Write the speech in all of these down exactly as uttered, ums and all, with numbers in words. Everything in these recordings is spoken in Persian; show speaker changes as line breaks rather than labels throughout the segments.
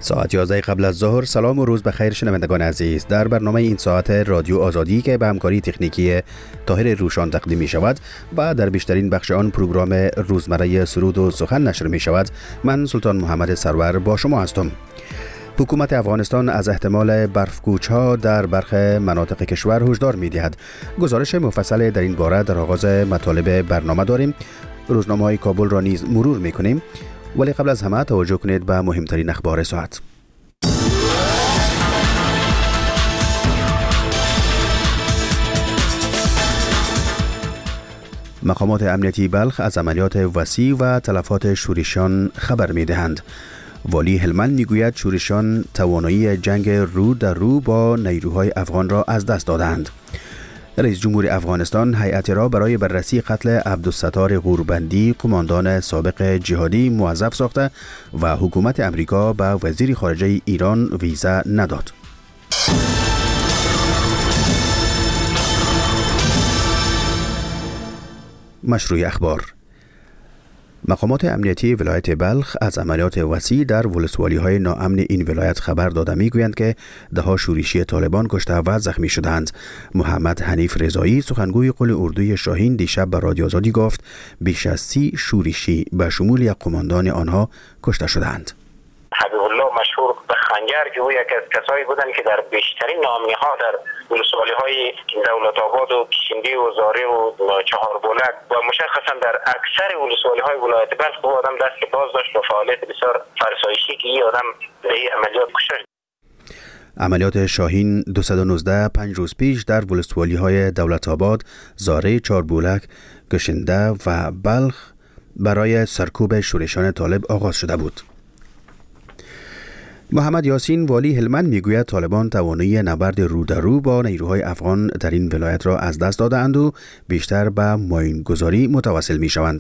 ساعت یازده قبل از ظهر. سلام و روز بخیر شنوندگان عزیز. در برنامه این ساعت رادیو آزادی که به همکاری تکنیکی طاهر روشان تقدیم می شود و در بیشترین بخش آن پروگرام روزمره سرود و سخن نشر می شود، من سلطان محمد سرور با شما هستم. حکومت افغانستان از احتمال برفکوچ‌ها در برخی مناطق کشور هشدار می‌دهد. گزارش مفصل در این باره در آغاز مطالب برنامه داریم. روزنامه‌های کابل را نیز مرور می‌کنیم، ولی قبل از همه توجه کنید به مهمترین اخبار ساعت. مقامات امنیتی بلخ از عملیات وسیع و تلفات شورشیان خبر می‌دهند. والی هلمند میگوید شورشیان توانایی جنگ رو در رو با نیروهای افغان را از دست دادند. رئیس جمهور افغانستان هیئتی را برای بررسی قتل عبدالستار غوربندی، قماندان سابق جهادی، موظف ساخته و حکومت امریکا به وزیر خارجه ایران ویزا نداد. مشروع اخبار. مقامات امنیتی ولایت بلخ از عملیات وسیع در ولسوالی‌های ناامن این ولایت خبر داده می‌گویند که ده‌ها شورشی طالبان کشته و زخمی شدند. محمد حنیف رضایی، سخنگوی قل اردوی شاهین، دیشب به رادیو آزادی گفت بیش از سی شورشی به شمول یک قماندان آنها کشته شدند.
حبیب الله مشهور به خنجر که او یک از کسایی بودند که در بیشترین ناامنی‌ها در ولسوالی‌های دولت آباد و کشندی و زاره و چهاربلک و مشخصا در اکثر ولسوالی‌های ولایت بلخ او آدم دست باز داشت و فعالیت بسیار فرسایشی که این آدم به این عملیات کشته.
عملیات شاهین دویست و نوزده پنج روز پیش در ولسوالی‌های دولت آباد، زاره، چهاربلک، کشنده و بلخ برای سرکوب شورشیان طالب آغاز شده بود. محمد یاسین، والی هلمند، میگوید طالبان توانایی نبرد رو در رو با نیروهای افغان در این ولایت را از دست دادند و بیشتر به ماینگذاری متوسل می شوند.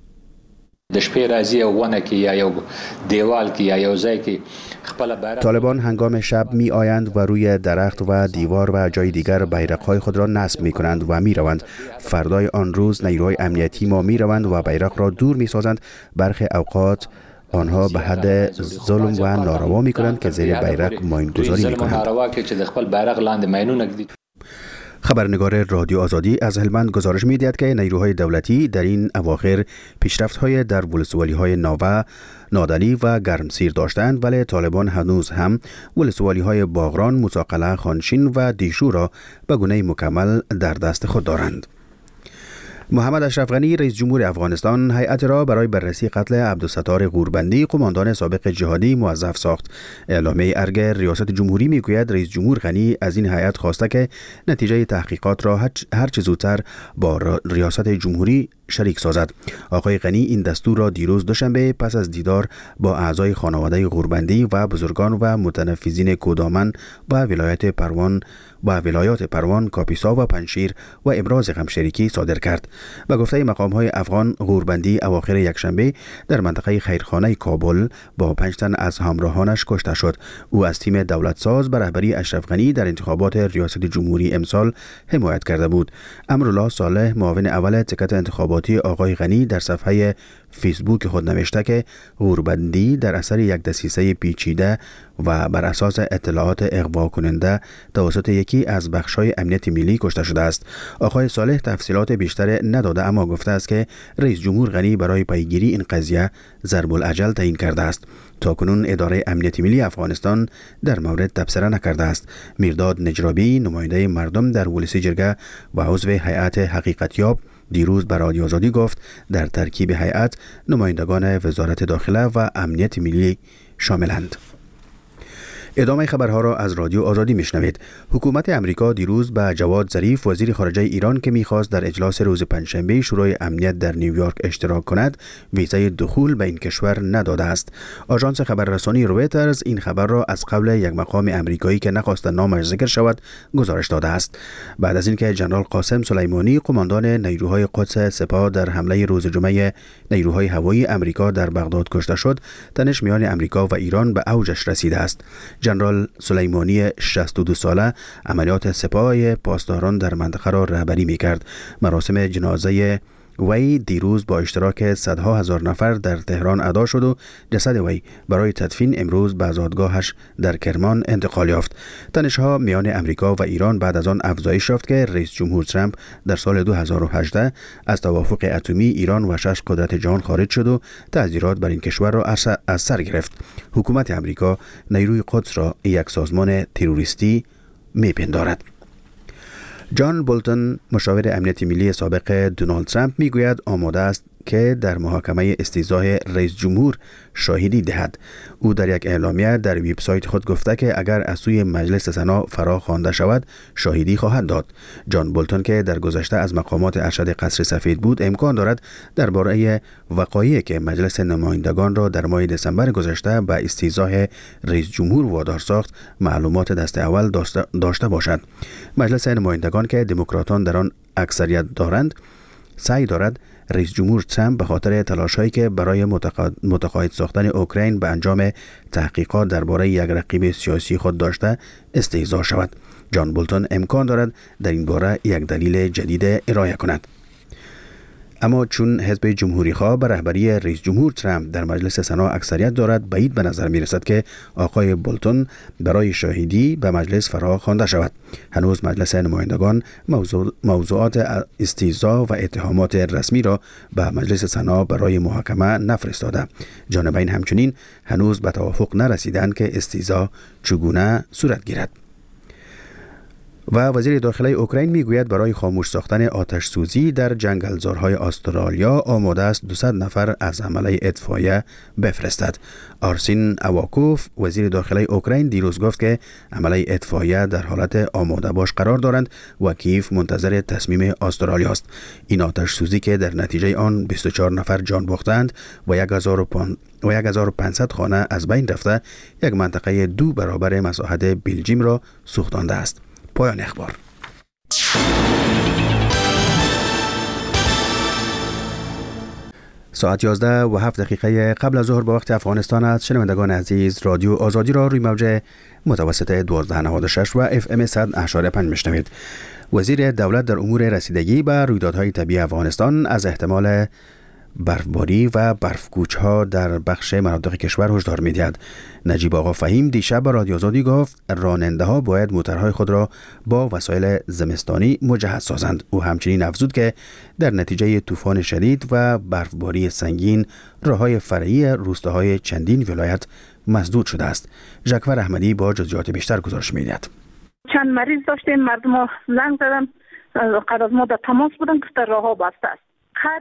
طالبان هنگام شب می آیند و روی درخت و دیوار و جای دیگر بیرق‌های خود را نصب می کنند و می روند. فردای آن روز نیروهای امنیتی ما می روند و بیرق را دور می سازند. برخی اوقات آنها به حد ظلم و ناروا می کنند که زیر بیرق ماینگذاری می کنند. خبرنگار رادیو آزادی از هلمند گزارش می دهد که نیروهای دولتی در این اواخر پیشرفت‌های در ولسوالی‌های ناوه، نادلی و گرمسیر داشتند، ولی طالبان هنوز هم ولسوالی‌های باغران، مساقله، خانشین و دیشو را به گونه مکمل در دست خود دارند. محمد اشرف غنی، رئیس جمهور افغانستان، هیئت را برای بررسی قتل عبدالستار غوربندی، قماندان سابق جهادی، موظف ساخت. اعلامیه ارگ ریاست جمهوری میگوید رئیس جمهور غنی از این هیئت خواسته که نتیجه تحقیقات را هر چه زودتر با ریاست جمهوری شریک سازد. آقای غنی این دستور را دیروز دوشنبه پس از دیدار با اعضای خانواده غوربندی و بزرگان و متنفذین کودامن و ولایت پروان و ولایات پروان، کاپیسا و پنجشیر و ابراز غمشریکی صادر کرد. و گفته مقام‌های افغان، غوربندی اواخر یکشنبه در منطقه خیرخانه کابل با پنج تن از همراهانش کشته شد. او از تیم دولت ساز به رهبری اشرف غنی در انتخابات ریاست جمهوری امسال حمایت کرده بود. امرالله صالح، معاون اول تکت انتخاباتی آقای غنی، در صفحه فیسبوک خود نوشته که غوربندی در اثر یک دسیسه پیچیده و بر اساس اطلاعات اغوا کننده توسط یکی از بخش‌های امنیت ملی کشته شده است. آقای صالح تفصیلات بیشتر نداده، اما گفته است که رئیس جمهور غنی برای پیگیری این قضیه ضرب الاجل تعیین کرده است. تاکنون اداره امنیت ملی افغانستان در مورد تبصره نکرده است. میرداد نجرابی، نماینده مردم در ولسی جرگه و عضو هیئت حقیقتیاب، دیروز به رادیو آزادی گفت در ترکیب هیئت نمایندگان وزارت داخله و امنیت ملی شاملند. ادامه خبرها را از رادیو آزادی میشنوید. حکومت امریکا دیروز به جواد ظریف، وزیر خارجه ایران که میخواست در اجلاس روز پنجشنبه شورای امنیت در نیویورک اشتراک کند، ویزای دخول به این کشور نداده است. آژانس خبررسانی رویترز این خبر را از قبل یک مقام امریکایی که نخواست نامش ذکر شود گزارش داده است. بعد از اینکه ژنرال قاسم سلیمانی، قماندان نیروهای قدس سپاه، در حمله روز جمعه نیروهای هوایی امریکا در بغداد کشته شد، تنش میان امریکا و ایران به اوجش رسیده است. ژنرال سلیمانی شصت و دو ساله عملیات سپاه پاسداران در منطقه را رهبری می‌کرد. مراسم جنازه وی دیروز با اشتراک صدها هزار نفر در تهران ادا شد و جسد وی برای تدفین امروز به زادگاهش در کرمان انتقال یافت. تنش‌ها میان امریکا و ایران بعد از آن افزایش یافت که رئیس جمهور ترامپ در سال دو هزار و هجده از توافق اتمی ایران و شش قدرت جهان خارج شد و تعذیرات بر این کشور را از سر گرفت. حکومت امریکا نیروی قدس را یک سازمان تروریستی میپندارد. جان بولتون مشاور امنیت ملی سابق دونالد ترامپ میگوید آماده است که در محاکمه استیضاح رئیس جمهور شاهدی دهد. او در یک اعلامیه در وبسایت خود گفته که اگر از سوی مجلس سنا فرا خوانده شود شاهدی خواهد داد. جان بولتون که در گذشته از مقامات ارشد قصر سفید بود امکان دارد درباره وقایعی که مجلس نمایندگان را در ماه دسامبر گذشته به استیضاح رئیس جمهور وادار ساخت معلومات دست اول داشته باشد. مجلس نمایندگان که دموکراتان در آن اکثریت دارند سعی دارد رئیس جمهور ترامپ به خاطر تلاش‌هایی که برای متقاعد ساختن اوکراین به انجام تحقیقات درباره یک رقیب سیاسی خود داشته استیضاح شود. جان بولتون امکان دارد در این باره یک دلیل جدید ارائه کند. اما چون حزب جمهوری خواه به رهبری رئیس جمهور ترامپ در مجلس سنا اکثریت دارد، بعید به نظر می رسد که آقای بولتون برای شاهدی به مجلس فرا خوانده شود. هنوز مجلس نمایندگان موضوع موضوعات استیضاح و اتهامات رسمی را به مجلس سنا برای محاکمه نفرستاده. جانبین همچنین هنوز به توافق نرسیدند که استیضاح چگونه صورت گیرد. و وزیر داخلی اوکراین میگوید برای خاموش ساختن آتش سوزی در جنگلزارهای استرالیا آماده است دویست نفر از عمله اطفایه بفرستد. آرسین اواکوف وزیر داخلی اوکراین دیروز گفت که عمله اطفایه در حالت آماده باش قرار دارند و کیف منتظر تصمیم استرالیا است. این آتش سوزی که در نتیجه آن بیست و چهار نفر جان باختند و یک هزار و پانصد خانه از بین رفته، یک منطقه دو برابر مساحت بلژیم را سوختانده است. پایان اخبار. ساعت یازده و هفت دقیقه قبل از ظهر به وقت افغانستان است. شنوندگان عزیز، رادیو آزادی را روی موج متوسط دوازده نود و شش و اف ام صد و اشاره پنج میشنوید. وزیر دولت در امور رسیدگی به رویدادهای طبیعی افغانستان از احتمال برفباری و برفکوچ‌ها در بخش مناطق کشور هشدار می‌دهد. نجیب آقا فهیم دیشب به رادیو آزادی گفت راننده‌ها باید موترهای خود را با وسایل زمستانی مجهز سازند. او همچنین افزود که در نتیجه طوفان شدید و برفباری سنگین راه‌های فرعی روستاهای چندین ولایت مسدود شده است. ژکور احمدی با جزئیات بیشتر گزارش می‌دهد.
چند مریض داشتیم، مردم زنگ زدن، قبل از ما در تماس بودن که راه‌ها بسته است.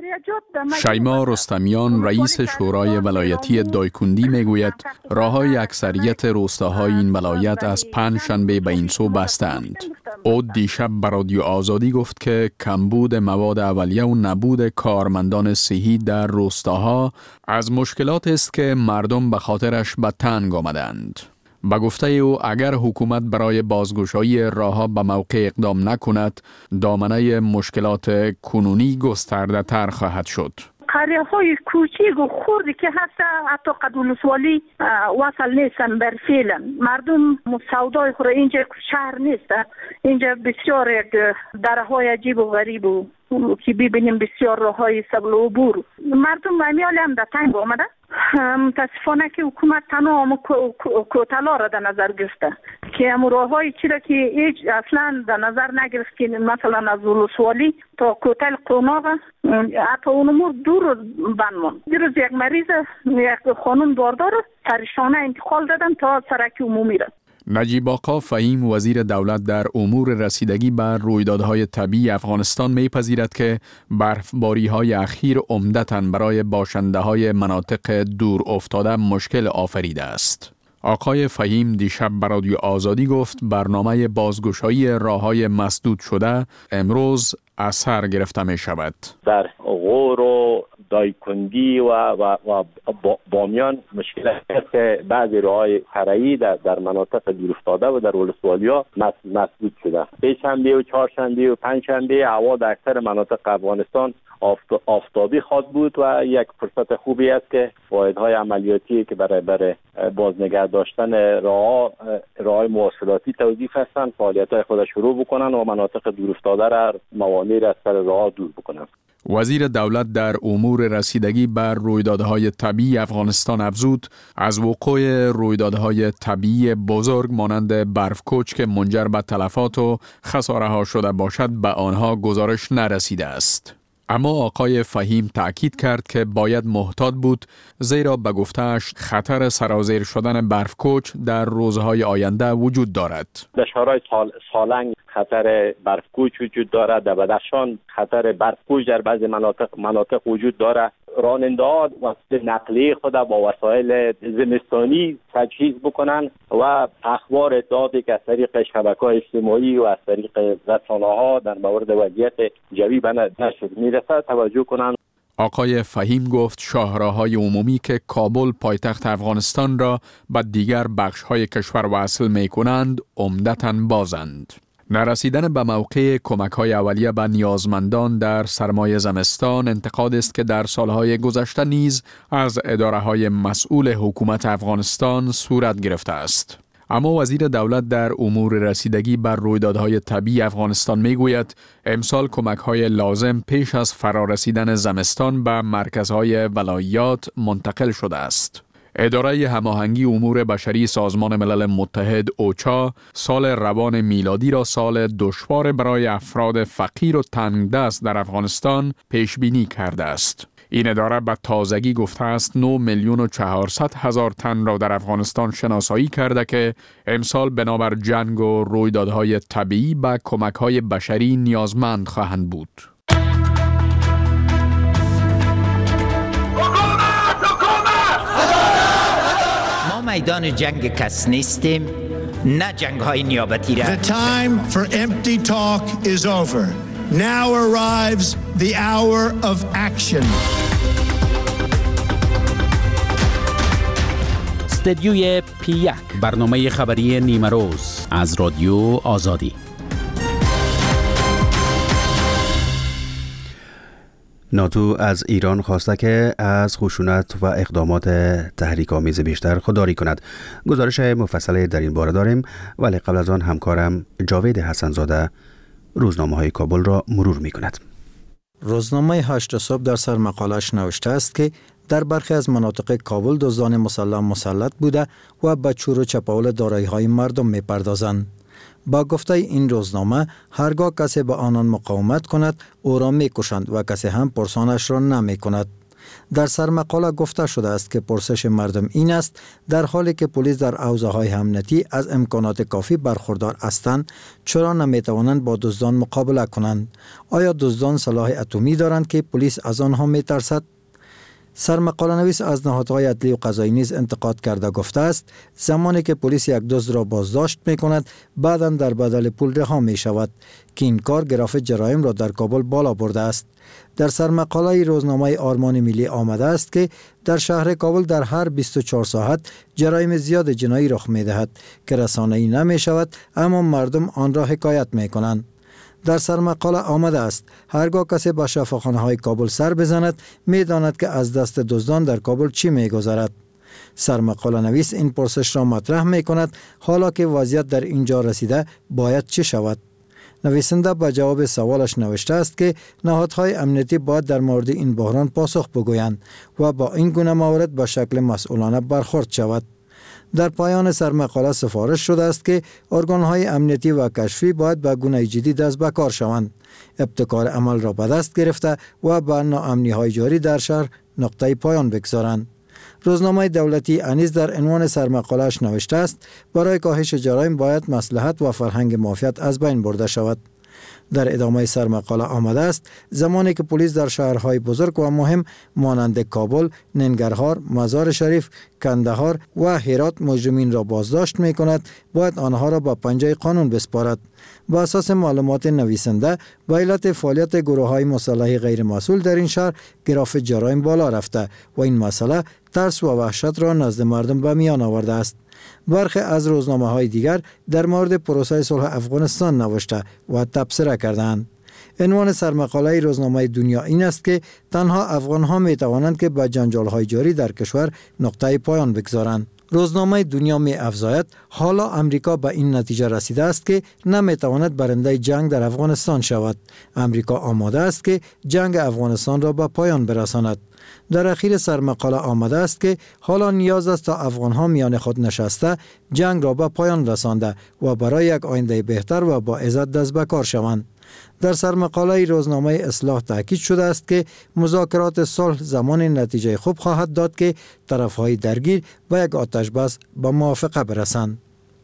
شیما رستمیان رئیس شورای ولایتی دایکندی میگوید راههای اکثریت روستاهای این ولایت از پنج شنبه به این سو بستند. او دیشب به رادیو آزادی گفت که کمبود مواد اولیه و نبود کارمندان صحی در روستاها از مشکلات است که مردم به خاطرش به تنگ آمدند. با گفته او اگر حکومت برای بازگشایی راه‌ها به موقع اقدام نکند، دامنه مشکلات کنونی گسترده تر خواهد شد.
قریه های کوچیک و خوردی که هست حتی قد ولسوالی وصل نیستن بر فعلا. مردم سودای خود اینجا شهر نیست، اینجا بسیار یک دره های عجیب و غریب و که ببینیم بسیار راه های سبل و عبور. مردم امیال هم در تنگ آمده. متاسفانه که حکومت تنها کوتلا را در نظر گرفته که امو راه های چرا که هیچ اصلا در نظر نگرفت که مثلا از ولسوالی تا کوتل قوناغ حتی اونمور دور بند. دیروز یک مریض یک خانم باردار سرشانه انتقال دادن تا سرک عمومی را.
نجیب آقا فهیم وزیر دولت در امور رسیدگی بر رویدادهای طبیعی افغانستان میپذیرد که برفباری‌های اخیر عمدتاً برای باشنده‌های مناطق دور افتاده مشکل آفریده است. آقای فهیم دیشب به رادیو آزادی گفت برنامه بازگشایی راه‌های مسدود شده امروز از سر گرفته می شود.
در غور و دایکندی و, و, و بامیان مشکل است که بعضی راه‌های فرعی در, در مناطق دورافتاده و در ولسوالی‌ها مسدود شده. سه‌شنبه و چهارشنبه و پنجشنبه هوا در اکثر مناطق افغانستان آفتابی خواهد بود و یک فرصت خوبی است که واحدهای عملیاتی که برای برای بازنگه داشتن راه راه مواصلاتی توظیف هستند فعالیت‌های خود شروع بکنن و مناطق دورافتاده را موانع را از سر راه دور بکنن.
وزیر دولت در امور رسیدگی بر رویدادهای طبیعی افغانستان افزود از وقوع رویدادهای طبیعی بزرگ مانند برفکوچ که منجر به تلفات و خساره ها شده باشد به آنها گزارش نرسیده است. اما آقای فهیم تأکید کرد که باید محتاط بود زیرا به گفته‌اش خطر سرازیر شدن برفکوچ در روزهای آینده وجود دارد.
در شهرهای سال، سالنگ خطر برفکوچ وجود دارد، در بدخشان خطر برفکوچ در بعضی مناطق مناطق وجود دارد. راننده‌ها وسیله نقلیه خود با وسایل زمستانی تجهیز بکنن و اخبار اطلاعاتی که از طریق شبکه‌های اجتماعی و از طریق رسانه‌ها در مورد وضعیت جوی به نشر میرسد توجه کنند.
آقای فهیم گفت شاهراهای عمومی که کابل پایتخت افغانستان را به دیگر بخش‌های کشور وصل می‌کنند عمدتاً بازند. نرسیدن به موقع کمک‌های اولیه به نیازمندان در سرمای زمستان انتقاد است که در سالهای گذشته نیز از اداره‌های مسئول حکومت افغانستان صورت گرفته است. اما وزیر دولت در امور رسیدگی بر رویدادهای طبیعی افغانستان میگوید امسال کمک‌های لازم پیش از فرارسیدن زمستان به مرکزهای ولایات منتقل شده است. اداره هماهنگی امور بشری سازمان ملل متحد اوچا سال روان میلادی را سال دشوار برای افراد فقیر و تنگدست در افغانستان پیش بینی کرده است. این اداره به تازگی گفته است نه میلیون و چهارصد هزار تن را در افغانستان شناسایی کرده که امسال بنابر جنگ و رویدادهای طبیعی به کمک‌های بشری نیازمند خواهند بود.
میدان جنگ کس نیستیم، نه جنگ های نیابتی را.
The time for empty talk is over. Now arrives the hour of action.
استدیوی پی یک، برنامه خبری نیمه روز از رادیو آزادی.
ناتو از ایران خواسته که از خشونت و اقدامات تحریک‌آمیز بیشتر خودداری کند. گزارش مفصل در این باره داریم، ولی قبل از آن همکارم جاوید حسن‌زاده روزنامه‌های کابل را مرور می‌کند.
روزنامه هشت صبح در سر مقالش نوشته است که در برخی از مناطق کابل دزدان مسلح مسلط بوده و به چور و چپاول دارایی‌های مردم می‌پردازند. با گفته این روزنامه هرگاه کسی به آنان مقاومت کند او را می‌کشند و کسی هم پرسانش را نمی‌کند. در سرمقاله گفته شده است که پرسش مردم این است در حالی که پلیس در حوزه‌های امنیتی از امکانات کافی برخوردار هستند چرا نمی‌توانند با دزدان مقابله کنند؟ آیا دزدان سلاح اتمی دارند که پلیس از آنها می‌ترسد؟ سرمقاله نویس از نهادهای عدلی و قضایی نیز انتقاد کرده گفته است زمانی که پلیس یک دزد را بازداشت می کند بعداً در بدل پول رها می شود که این کار گراف جرایم را در کابل بالا برده است. در سرمقاله روزنامه آرمان ملی آمده است که در شهر کابل در هر بیست و چهار ساعت جرایم زیاد جنایی رخ می دهد که رسانه‌ای نمی شود اما مردم آن را حکایت می کنند. در سرمقاله آمده است هرگاه کسی به شفاخانه‌های کابل سر بزند می داند که از دست دزدان در کابل چی می گذرد. سرمقاله نویس این پرسش را مطرح می کند حالا که وضعیت در اینجا رسیده باید چه شود؟ نویسنده به جواب سوالش نوشته است که نهادهای امنیتی باید در مورد این بحران پاسخ بگویند و با این گونه موارد به شکل مسئولانه برخورد شود. در پایان سرمقاله سفارش شده است که ارگان‌های امنیتی و کشفی باید به گونه جدی دست به کار شوند، ابتکار عمل را به دست گرفته و به ناامنی‌های جاری در شهر نقطه پایان بگذارند. روزنامه دولتی انیز در عنوان سرمقاله‌اش نوشته است برای کاهش جرایم باید مصلحت و فرهنگ مافیات از بین برده شود. در ادامه سرمقاله آمده است زمانی که پلیس در شهرهای بزرگ و مهم مانند کابل، ننگرهار، مزار شریف، کندهار و هرات مجرمین را بازداشت می کند باید آنها را با پنجه قانون بسپارد. با اساس معلومات نویسنده به علت فعالیت گروه‌های مسلح غیر مسئول در این شهر گراف جرایم بالا رفته و این مسئله ترس و وحشت را نزد مردم به میان آورده است. برخی از روزنامه‌های دیگر در مورد پروسه صلح افغانستان نوشته و تبصره کردند. عنوان سرمقاله روزنامه دنیا این است که تنها افغان‌ها می‌توانند که به جنجال‌های جاری در کشور نقطه پایان بگذارند. روزنامه دنیا می افزاید حالا امریکا به این نتیجه رسیده است که نمی تواند برنده جنگ در افغانستان شود. امریکا آماده است که جنگ افغانستان را به پایان برساند. در اخیر سرمقاله آمده است که حالا نیاز است تا افغان ها میان خود نشسته جنگ را به پایان رسانده و برای یک آینده بهتر و با عزت دست به کار شوند. در سرمقاله روزنامه اصلاح تاکید شده است که مذاکرات صلح زمان نتیجه خوب خواهد داد که طرف‌های درگیر و یک آتش بس به موافقه برسند.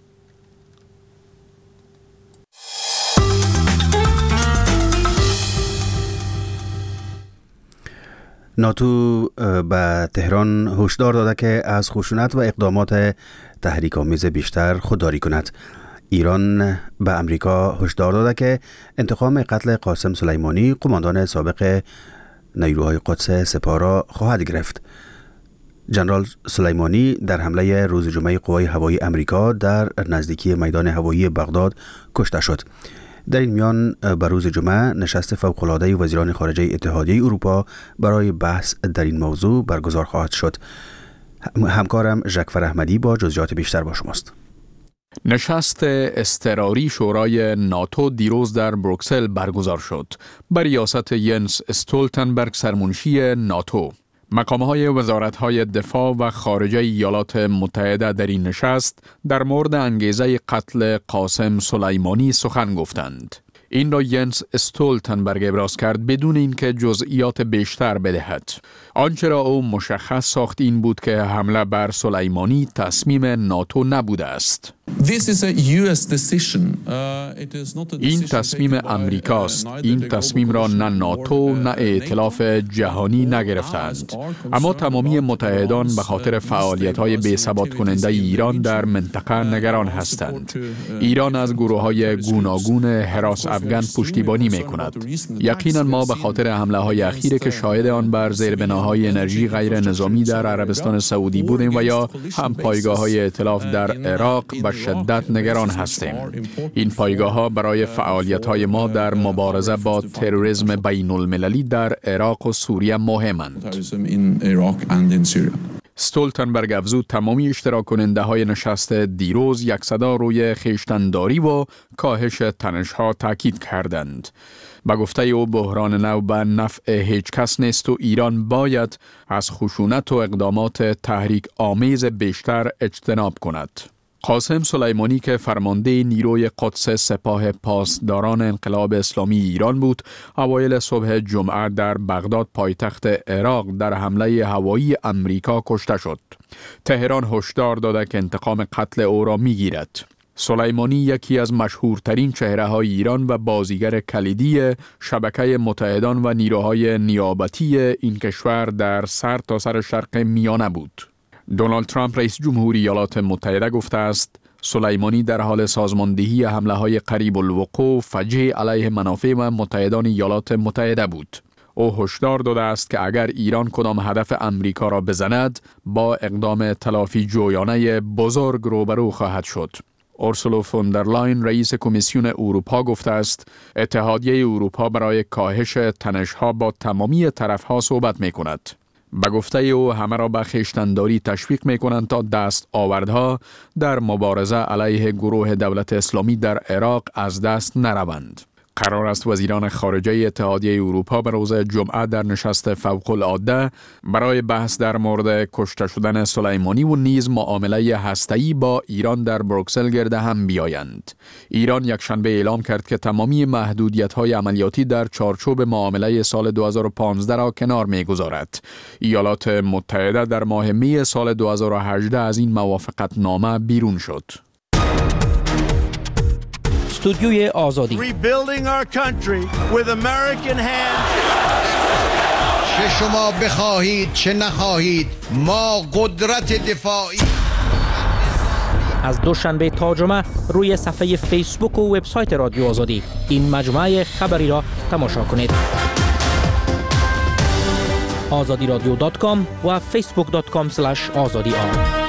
ناتو به تهران هشدار داده که از خشونت و اقدامات تحریک‌آمیز بیشتر خودداری کند. ایران به امریکا هشدار داده که انتقام قتل قاسم سلیمانی قماندان سابق نیروهای قدس سپاه را خواهد گرفت. جنرال سلیمانی در حمله روز جمعه قوای هوایی امریکا در نزدیکی میدان هوایی بغداد کشته شد. در این میان به روز جمعه نشست فوق‌العاده وزیران خارجه اتحادیه اروپا برای بحث در این موضوع برگزار خواهد شد. همکارم ژکفر احمدی با جزئیات بیشتر با شماست.
نشست اضطراری شورای ناتو دیروز در بروکسل برگزار شد بر ریاست ینس استولتنبرگ سرمنشی ناتو. مقام‌های وزارت‌های دفاع و خارجه ایالات متحده در این نشست در مورد انگیزه قتل قاسم سلیمانی سخن گفتند. این را ینس استولتنبرگ ابراز کرد بدون اینکه جزئیات بیشتر بدهد. آنچه را او مشخص ساخت این بود که حمله بر سلیمانی تصمیم ناتو نبوده است. این تصمیم امریکاست. این تصمیم را نه ناتو نه ائتلاف جهانی نگرفتند. اما تمامی متحدان به خاطر فعالیت‌های بی‌ثبات کننده ایران در منطقه نگران هستند. ایران از گروه‌های گوناگون هراس افغان پشتیبانی می‌کند. یقینا ما به خاطر حمله‌های اخیری که شاهد آن بر زیربناهای انرژی غیر نظامی در عربستان سعودی بودیم و یا هم پایگاه‌های ائتلاف در عراق به شدت نگران هستیم. این پایگاه‌ها برای فعالیت‌های ما در مبارزه با تروریسم بین‌المللی در عراق و سوریه مهمند. استولتنبرگ افزود تمامی اشتراک کننده های نشست دیروز یک صدا روی خویشتن‌داری و کاهش تنش‌ها تاکید کردند. با گفته او بحران نو به نفع هیچ کس نیست و ایران باید از خشونت و اقدامات تحریک آمیز بیشتر اجتناب کند. قاسم سلیمانی که فرمانده نیروی قدس سپاه پاسداران انقلاب اسلامی ایران بود، اوایل صبح جمعه در بغداد پایتخت عراق در حمله هوایی امریکا کشته شد. تهران هشدار داده که انتقام قتل او را می‌گیرد. سلیمانی یکی از مشهورترین چهره‌های ایران و بازیگر کلیدی شبکه متحدان و نیروهای نیابتی این کشور در سرتاسر شرق میانه بود. دونالد ترامپ رئیس جمهوری ایالات متحده گفته است سلیمانی در حال سازماندهی حمله‌های قریب الوقوع فجیع علیه منافع و متحدان ایالات متحده بود. او هشدار داده است که اگر ایران کدام هدف امریکا را بزند با اقدام تلافی جویانه بزرگ روبرو خواهد شد. اورسولا فون در لاین رئیس کمیسیون اروپا گفته است اتحادیه اروپا برای کاهش تنش‌ها با تمامی طرف‌ها صحبت می‌کند. به گفته او همه را به خویشتن‌داری تشویق می‌کنند تا دست آوردها در مبارزه علیه گروه دولت اسلامی در عراق از دست نروند. قرار است وزیران خارجه اتحادیه اروپا به روز جمعه در نشست فوق‌العاده برای بحث در مورد کشته شدن سلیمانی و نیز معامله هسته‌ای با ایران در بروکسل گرد هم بیایند. ایران یکشنبه اعلام کرد که تمامی محدودیت‌های عملیاتی در چارچوب معامله سال دو هزار و پانزده را کنار می‌گذارد. ایالات متحده در ماه می سال دو هزار و هجده از این موافقتنامه بیرون شد.
استودیوی آزادی
Rebuilding our country with American hands.
چه شما بخواهید چه نخواهید ما قدرت دفاعی.
از دوشنبه تا جمعه روی صفحه فیسبوک و وبسایت رادیو آزادی این مجموعه خبری را تماشا کنید. آزادی رادیو دات کام و فیسبوک دات کام اسلش آزادی آر.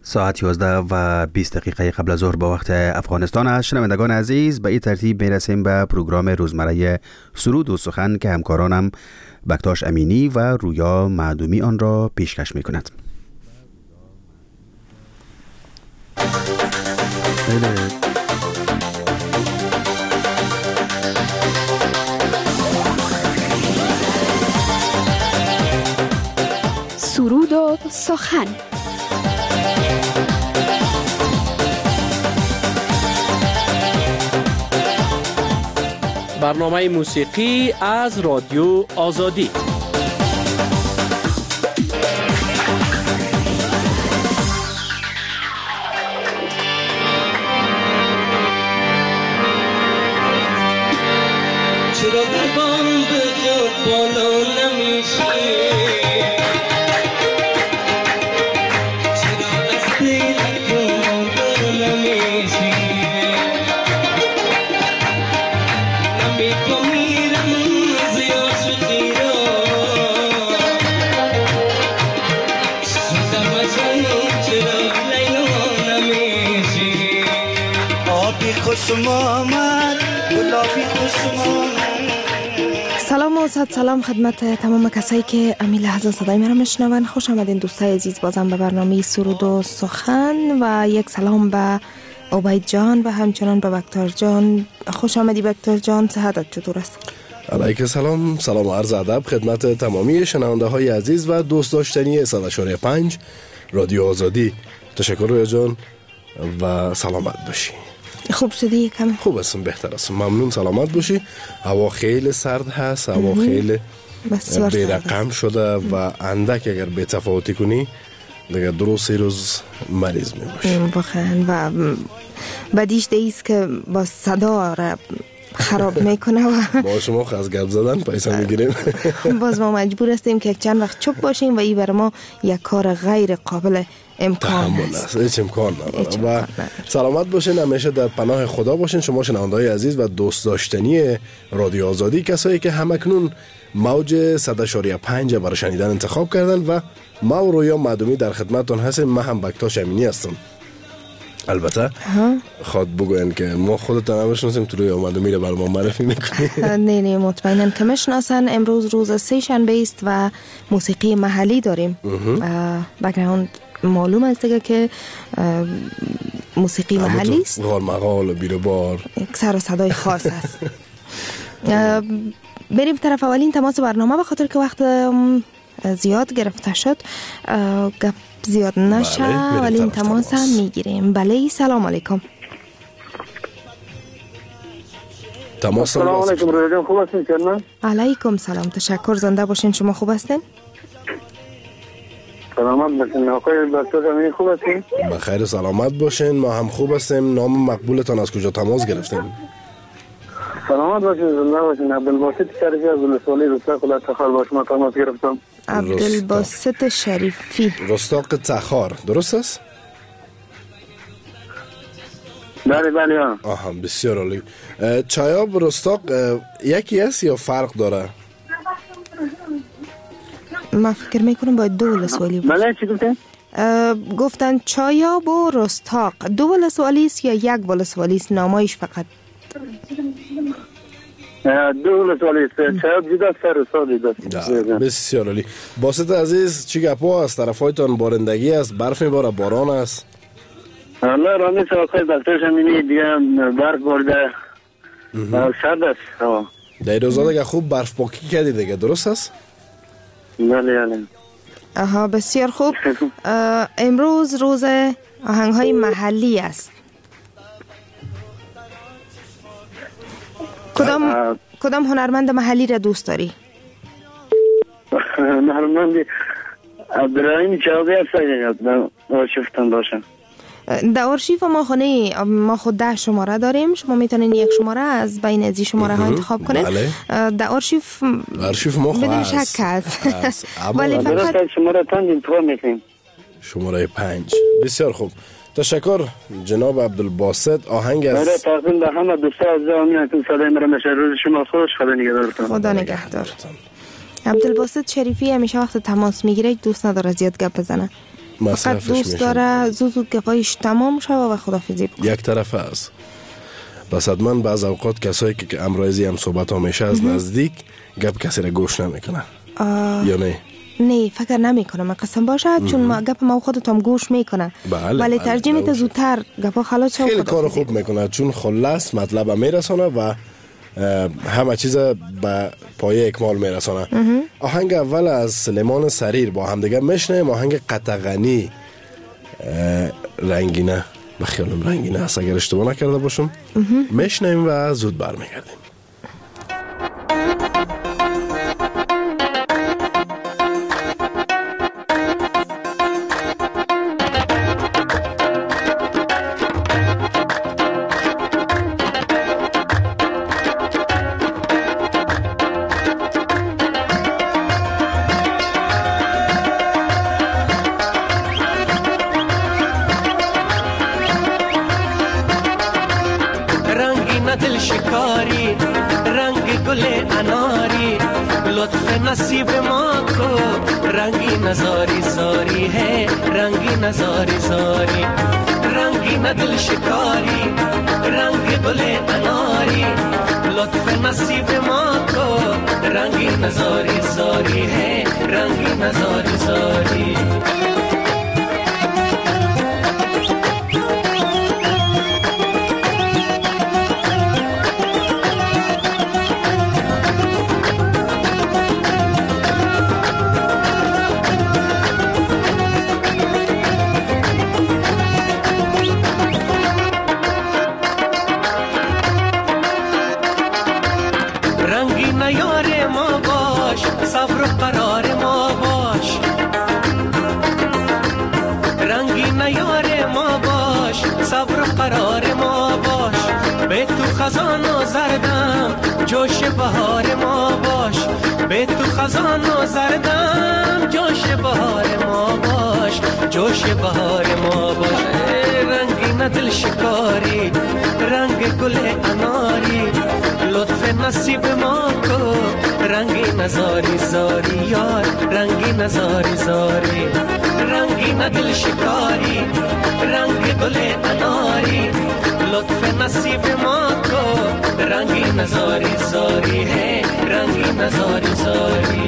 ساعت یازده و بیست دقیقه قبل از ظهر با وقت افغانستان است. شنوندگان عزیز، به این ترتیب میرسیم به پروگرام روزمره سرود و سخن که همکارانم بکتاش امینی و رویا معدومی آن را پیشکش می کند.
سرود و سخن.
برنامه موسیقی از رادیو آزادی.
چرا قربان به جد بالا نمیشی، چرا از دل جدا نمیشی، نمیگم میرم زیاد شدی را شدم ازم، چرا لیلا نمیشی، آبی خوشم آمد گلابی خوشم آمد.
سلام و صد سلام خدمت تمام کسایی که امی لحظه صدای مرا میشنون. خوش آمدین دوستای عزیز بازم به برنامه سرود و سخن و یک سلام به عبید جان و همچنان به بکتار جان. خوش آمدی بکتار جان، صحتت چطور است؟
علیک سلام، سلام و عرض ادب خدمت تمامی شنونده های عزیز و دوست داشتنی صد و چهار پنج رادیو آزادی. تشکر رویا جان و سلامت باشی.
خوب شدی کم؟
خوب هستم، بهتر هستم، ممنون، سلامت باشی. هوا خیلی سرد هست، هوا خیلی بی‌رقم شده و اندک اگر بی تفاوتی کنی دیگه دو روز سه روز مریض می باشی.
واقعا و بدیش دیست که با صدا را خراب میکنه و
ما شما از گپ زدن پیسه میگیریم.
باز ما مجبور هستیم که چند وقت چوب باشیم و این بر ما یک کار غیر قابل امکان است.
هیچ امکان نداره و سلامت باشین، همیشه در پناه خدا باشین شما شنونده‌های عزیز و دوست داشتنی رادیو آزادی، کسایی که همکنون موج صد و چهار پنج برای شنیدن انتخاب کردن و ما و رویا معدومی در خدمتتون هستیم. من هم بکتاش امینی هستم. البته خود بگوین که ما خودتان نمیشناسیم، تو رویا معدومی رو برام معرفی میکنی؟
نه نه مطمئناً که میشناسن. امروز روز سه شنبه است و موسیقی محلی داریم. بک‌گراند معلوم است دیگه که موسیقی محلی است،
غار مغال و بیروبار،
یک سر و صدای خاص است. بریم طرف اولین تماس برنامه، به خاطر که وقت زیاد گرفته شد گپ زیاد نشه. اولین تماس هم میگیریم. بله سلام علیکم.
تماس
سلام علیکم رویا جان، خوب هستین کنن؟
علیکم سلام، تشکر، زنده باشین. شما خوب هستین؟
سلامت باشین. آقای بکتاش امینی خوب هستین؟
بخیر سلامت باشین، ما هم خوب هستیم. نام مقبولتان از کجا تماس گرفتین؟
سلامت باشین، زنده باشین. عبدالباسط شریفی از ولسوالی رستاق ولایت تخار با شما تماس گرفتم.
عبدالباسط شریفی،
رستاق تخار، درست است؟
بله بله.
آها بسیار عالی. چایاب رستاق یکی است یا فرق داره؟
ما فکر میکنم باید دو ولسوالی باشه.
بله چی گفتن؟
گفتن چایاب و رستاق دو ولسوالی است یا یک ولسوالی است؟ نامایش فقط
دو ولسوالی است. چایاب جدا است، رستاق جدا است.
بسیار عالی. باسط عزیز چی گپا است؟ طرفایتان بارندگی است، برف میباره، باران است؟
الله رامی ساقای بکتاش امینی دیگه برف بارده، سرد است هوا.
در روزا دیگه خوب برف پاکی کردی دیگه، درست است؟
بله بله.
آها بسیار خوب. امروز روز آهنگ‌های محلی است. کدام کدام هنرمند محلی را دوست داری؟
هنرمند عبدالرحیم چاوی هست، آرشیفتان باشم.
در آرشیف ما خونه ما خود ده شماره داریم، شما میتونین یک شماره از بین از این شماره ها انتخاب کنید. در آرشیف
آرشیف ما خود
بدون شک هست،
ولی فقط شماره پنج انتخاب میکنیم.
شماره پنج. بسیار خوب، تشکر جناب عبدالباسط. آهنگ از
برای تقدیم به همه دوستان عزیز آمین صدای مرا میشه. روز شما خوش، خدا نگهدارتون.
خدا نگهدار. عبدالباسط شریفی همیشه وقت تماس میگیره دوست نداره زیاد گپ بزنه. فقط دوست داره زود زود گپایش تمام شوه و خدافظی بکنه.
یک طرف است. بس حتما بعض اوقات کسایی که امروزی هم صحبت ها میشه از نزدیک گپ کسی را گوش نمیکنه یا نه؟
نه فکر نمی کنم قسم باشه چون ما گپ ما خودت هم گوش میکنه
بله
ولی ترجیح میده زودتر گپا خلاص شه.
خیلی کار خوب میکنه چون خلاص مطلب میرسونه و همه چیز به پایه اکمال میرسونه. آهنگ اول از سلیمان سریر با هم دیگه میشنیم. آهنگ قطغنی رنگینه به خیالم رنگینه است اگر اشتباه نکرده باشم. میشنیم و زود برمیگردیم.
नसीब माँ को रंगी नजारी सारी है रंगी नजारी सारी रंगी न दिल शिकारी रंग गुले अनारी लुत्फ नसीब माँ को रंगी नजारी सारी है रंगी नजारी सारी خزان و زردم جوش بهار ما باش به تو خزان و زردم جوش بهار ما باش جوش بهار ما باش رنگین دل شکاری رنگ گل اناری لطف نصیب ما کو رنگی نزاری زاری یار رنگی نزاری زاری رنگین دل شکاری رنگ گل اناری लुत्फ नसीब माँ को रंगी नजारी सारी है रंगी नजारी सारी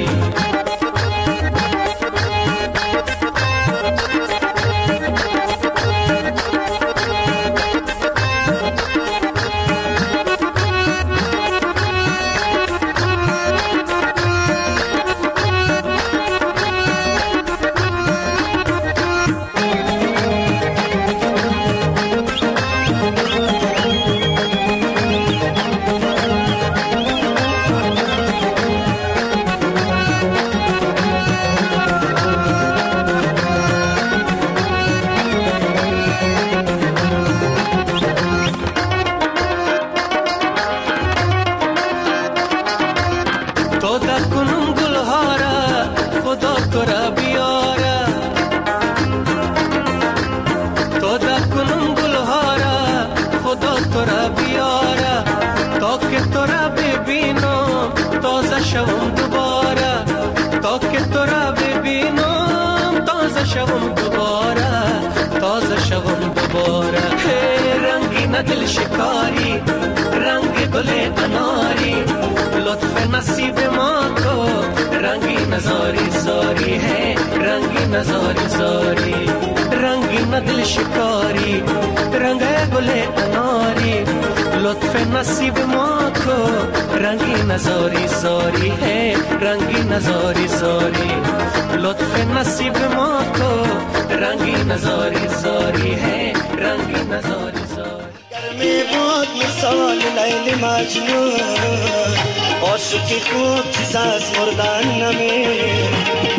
दिल शिकारी रंग गुले अनारी लुत्फ नसीब माँ को रंगी नजारी सारी है रंगी नजारी सारी रंगी न दिल शिकारी रंग गुले अनारी लुत्फ नसीब माँ को रंगी नजारी सारी है रंगी नजारी सारी लुत्फ नसीब माँ को रंगी नजारी सारी है रंगी नजारी सारी
می بود مثال لیل مجنون عاشقی خوب چیز از مردن نمیر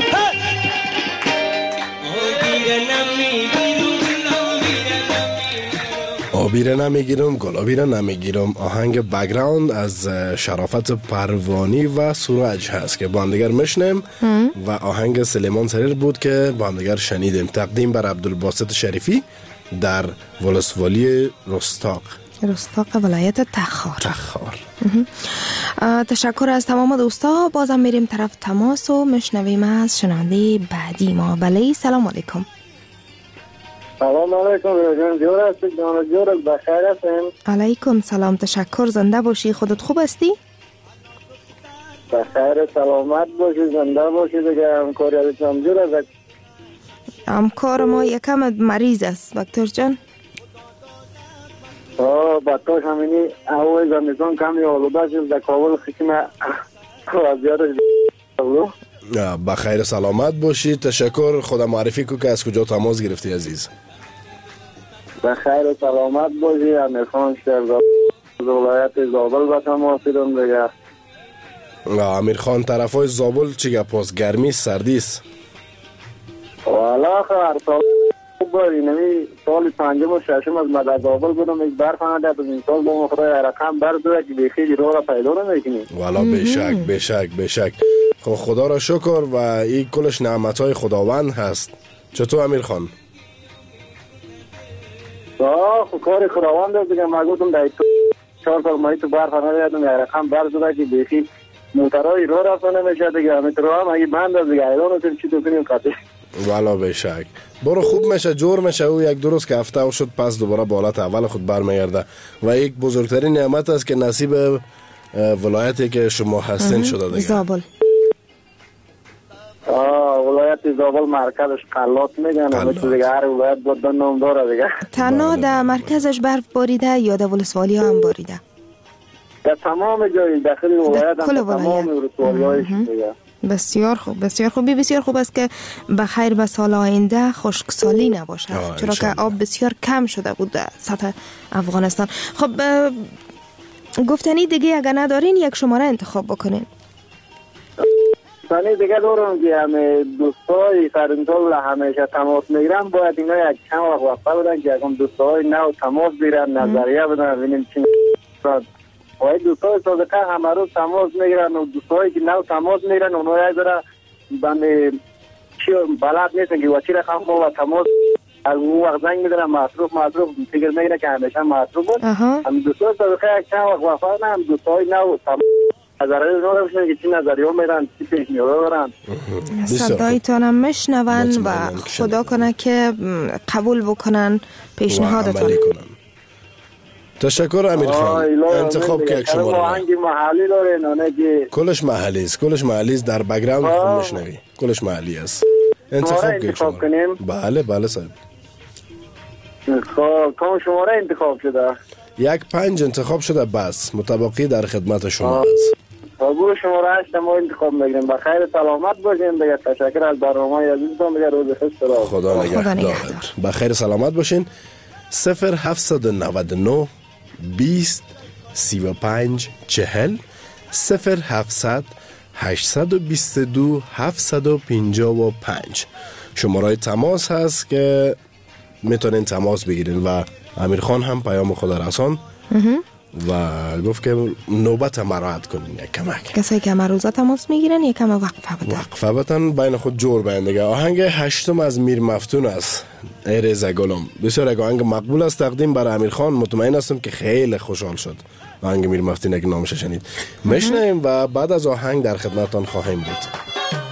آبیره نمیگیرم گلابیره نمیگیرم آهنگ بک‌گراند از شرافت پروانی و سورج هست که با هم دیگر میشنیم و آهنگ سلیمان سریر بود که با هم دیگر شنیدیم. تقدیم بر عبدالباسط شریفی در ولسوالی رستاق
رستاق ولایت تخار
تخار.
تشکر از تمام دوستا. بازم میریم طرف تماس و میشنویم از شنونده بعدی ما. بله سلام علیکم.
سلام علیکم جان جور هستی جان جور بخیر هستین
علیکم سلام تشکر زنده باشی خودت خوب هستی
بخیر سلامت باشی زنده باشی دیگه همکاری از جان جور است
همکار ما یکم مریض است دکتر جان
آه باتاش همینی اول زمستان کمی آلوده شد در کابل خیلی وضعیتش
بخیر سلامت باشی تشکر خدا معرفی کو که از کجا تماس گرفتی عزیز
بخیر سلامت باشی امیر خان شهردار ولایت زابل با تماس دارم دیگه
امیر خان طرفای زابل چی گپ است گرمی سردی است
والا هر سال باری نمی سال پنجم و ششم از مدد زابل بودم یک برف آمده از این سال با مخرای رقم برد که بخیلی رو را پیدا نمیکنی
والا بشک بشک بشک خب خدا را شکر و این کلش نعمتهای خداوند هست چطور امیر خان؟
آه خب کار خداوند است دیگه ما گفتم در چهار سال مایی تو برف آمده یادم یک رقم برد که بخی موترهای رو رفته نمیشه دیگه همه رو هم اگه بند است دیگه ایران است چی تو کنیم قطعی
والا بشک برو خوب میشه جور میشه او یک دو روز که هفته شد پس دوباره به حالت اول خود برمیگرده و یک بزرگترین نعمت است که نصیب ولایتی که شما هستین شده دیگه
زابل
آه ولایت زابل مرکزش قلات میگن مثل دیگه هر ولایت بود نام داره دیگه
تنها در مرکزش برف باریده یا در ولسوالی ها هم باریده
در تمام جای داخل ولایت هم تمام ولسوالی هایش دیگه
بسیار خوب بسیار خوبی بسیار خوب است که بخیر به سال آینده خشکسالی نباشه چرا که آب بسیار کم شده بود در سطح افغانستان خب گفتنی دیگه اگر ندارین یک شماره انتخاب بکنین
گفتنی دیگه دارم که همه دوستای سرنطول همیشه تماس میگیرن باید اینا یک چند وقت وقفه بدن که اگه دوستای نو تماس بگیرن نظریه بدن ببینیم چی میگن و دوستای صادقه همه روز تماس میگیرن و دوستایی که نو تماس میگیرن اونها یک ذره بنده چی بلد نیستن که وچی رقم با تماس از اون وقت زنگ میدارن مصروف مصروف فکر میگیرن که همیشه مصروف بود هم دوستای صادقه یک چند وقت وقفه بدن هم دوستای نو تماس نظریه رو بشنن که چی نظریه میرن چی پیشنهاد دارن
صدایتانم میشنون و خدا کنه که قبول بکنن پیشنهادتان
تشکر امیر خان انتخاب که یک شماره
آهنگ محلی داره نه که
کلش محلی است کلش محلی است در بک‌گراند خوب میشنوی کلش محلی است انتخاب که یک شماره بله بله صاحب
خب کام شماره انتخاب شده
یک پنج انتخاب شده بس متبقی در خدمت شما است
خب شماره هشت ما انتخاب میگیریم بخیر سلامت باشین دیگه تشکر از برنامه عزیزتون دیگه روز خوش برای
خدا نگهدار بخیر سلامت باشین صفر هفتصد و نود و نه بیست سی و پنج چهل صفر هفتصد هشتصد و بیست و دو هفتصد و پنجاه و پنج شماره تماس هست که میتونین تماس بگیرین و امیر خان هم پیام خود رسان و گفت که نوبت مراحت کنین یک کمک
کسایی که مروزه تماس میگیرن یکم وقفه بدن
وقفه بدن بین خود جور بین دیگه آهنگ هشتم از میر مفتون است ای رضا گلم بسیار یک آهنگ مقبول است تقدیم برای امیر خان مطمئن هستم که خیلی خوشحال شد آهنگ میر مفتون اگه نامش شنید میشنیم و بعد از آهنگ در خدمتتان خواهیم بود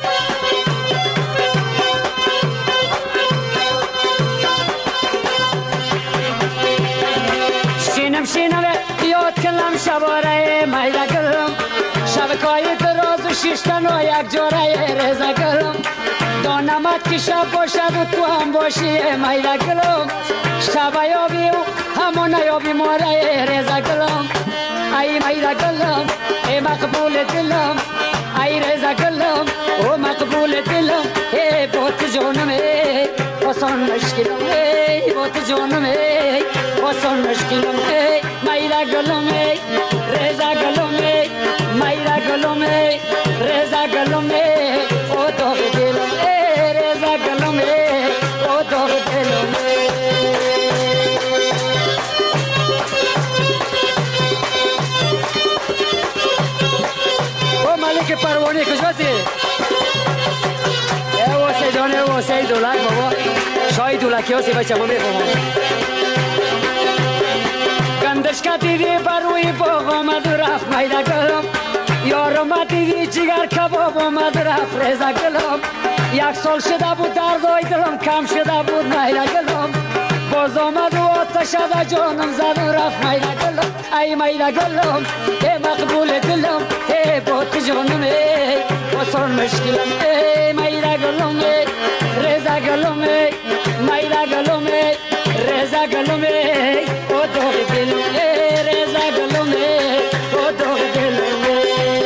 یاد کلم شباره میده گلم شبکای دراز و شیشتن و یک جاره رزا گلم دانمت که شب باشد و تو هم باشی میده گلم شب یابی و همون یابی ماره رزا گلم ای میده گلم ای مقبول دلم ای رزا گلم او مقبول دلم ای بوت جانم ای بسان مشکلم ای بوت جانم ای بسان مشکلم ای میرا گلومه رضا گلومه میرا گلومه رضا گلومه او تو دلومه رضا گلومه او تو دلومه او مالک پروانه کجاست ای واسه جانه واسه دولت بابا شاید دولتی ها سی بچه ما میفهمم گندشکا دیدی بروی باغ آمد و رفت میده گلم یارم دیدی جگر کباب خواب آمد رفت ریزه گلم، یک سال شده بود دردای دلم کم شده بود میل گلم، باز آمد و آتش شده جانم زد و رفت میل گلم، ای میل گلم ای مقبول دلم ای بات جانم ای آسان مشکلم ای میل گلم ای ریزه گلم ای میل گلم ای ریزه گلم ای او داغ دلم ای ریزه گلم ای او داغ دلم ای.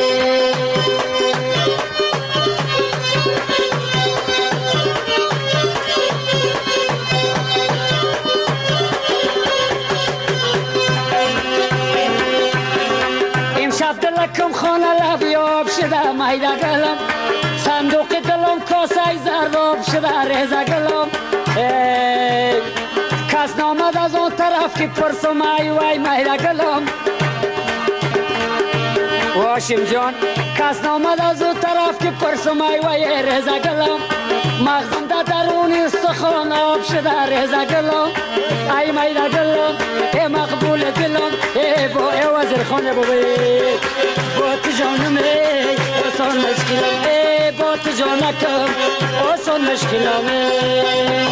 امشب دلکم خانه لبیاب شده میل گلم، صندوق دلم کاسه زرداب شده ریزه گلم، کس نامد از اون طرف که پرسم ای وای میل گلم، واشم جان کس نامد از اون طرف که پرسم ای وای ریزه گلم، مغزم در درونی استخوان آب شده ریزه گلم، ای میل گلم ای مقبول دلم ای با ای وزیر خانه بوی با تو جانم ای آسان مشکلم ای با تو جانکم آسان مشکلم ای.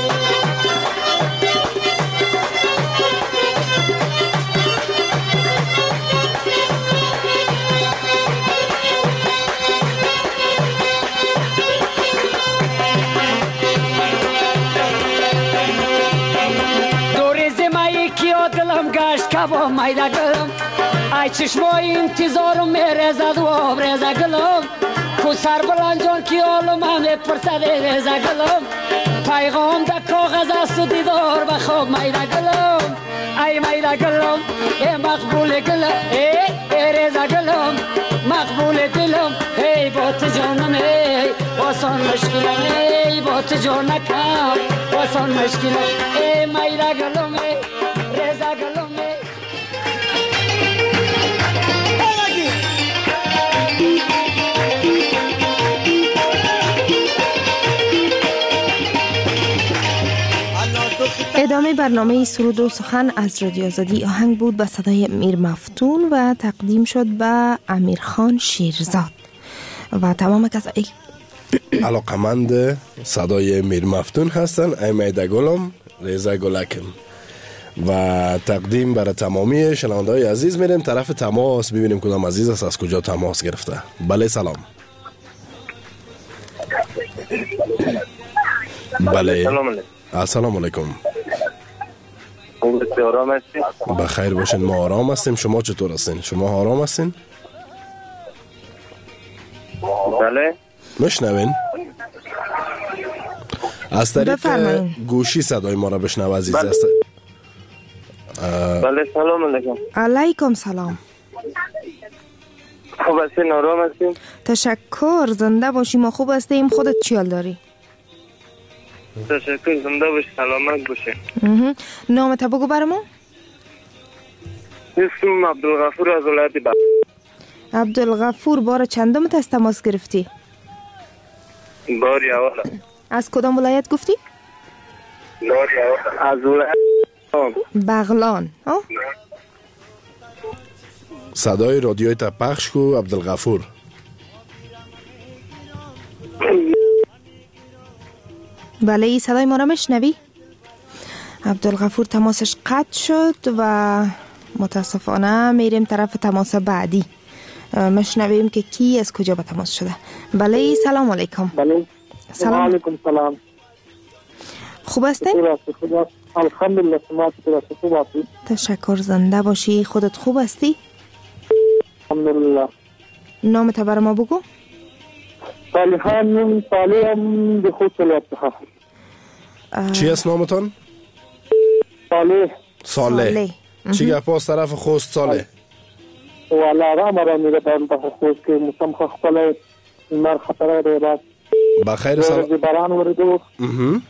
دلم گشت کبا میل گلم، ای چشمای انتظارم میرزد و آب ریزه گلم، کو سر بلند جان کی آلم همه پرسد ریزه گلم، پیغام در کاغذ است و دیدار به خواب میل گلم، ای میل گلم ای مقبول گلم ای ای ریزه گلم مقبول دلم ای با تو جانم ای آسان مشکلم ای با تو جانکم آسان مشکلم ای میل گلم ای ریزه گلم ای.
ادامه برنامه سرود و سخن از رادیو آزادی آهنگ بود به صدای میر مفتون و تقدیم شد به امیرخان شیرزاد و تمام کسایی
علاقمند صدای میر مفتون هستن. ای میده گلم ریزه گلکم و تقدیم برای تمامی شنونده‌های عزیز میریم طرف تماس ببینیم کدام عزیز است از کجا تماس گرفته. بله سلام. بله
سلام علیکم.
السلام علیکم.
خوب آرام هستین؟
بخیر باشین. ما آرام هستیم. شما چطور هستین؟ شما آرام هستین؟
بله
مشنوین؟ از طریق گوشی صدای ما را بشنو عزیز
بله.
است.
بله سلام علیکم.
علیکم سلام.
خوب هستین؟ آرام هستین؟
تشکر. زنده باشی. ما خوب هستیم. خودت چی حال داری؟
تشکر. زنده باشی. سلامت باشی.
نامت بگو برامون.
اسمم عبدالغفور از ولایت بغلان.
عبدالغفور بار چندم از تماس گرفتی؟
باری اول.
از کدام ولایت گفتی؟
باری اول. از ولایت
بغلان. آه؟
صدای رادیوی تا پخش کو عبدالغفور.
بله این صدای ما را مشنوی؟ عبدالغفور تماسش قطع شد و متاسفانه میریم طرف تماس بعدی مشنویم که کی از کجا به تماس شده. بله سلام علیکم.
بله
سلام
علیکم. سلام.
خوب هستین؟
الحمدلله. شما چطور هستید؟ خوب هستید؟
تشکر. زنده باشی. خودت خوب هستی؟
الحمدلله.
نامت برای ما بگو.
صالحان صالحم به خود صلواتها.
چی است نامتان؟
صالح.
صالح. چی گپ است طرف خوست صالح؟
والا را مرا میگه طرف خوست که مسم خپل مر خطر دی بعد
بخیر سلام.
باران ورده.
اها.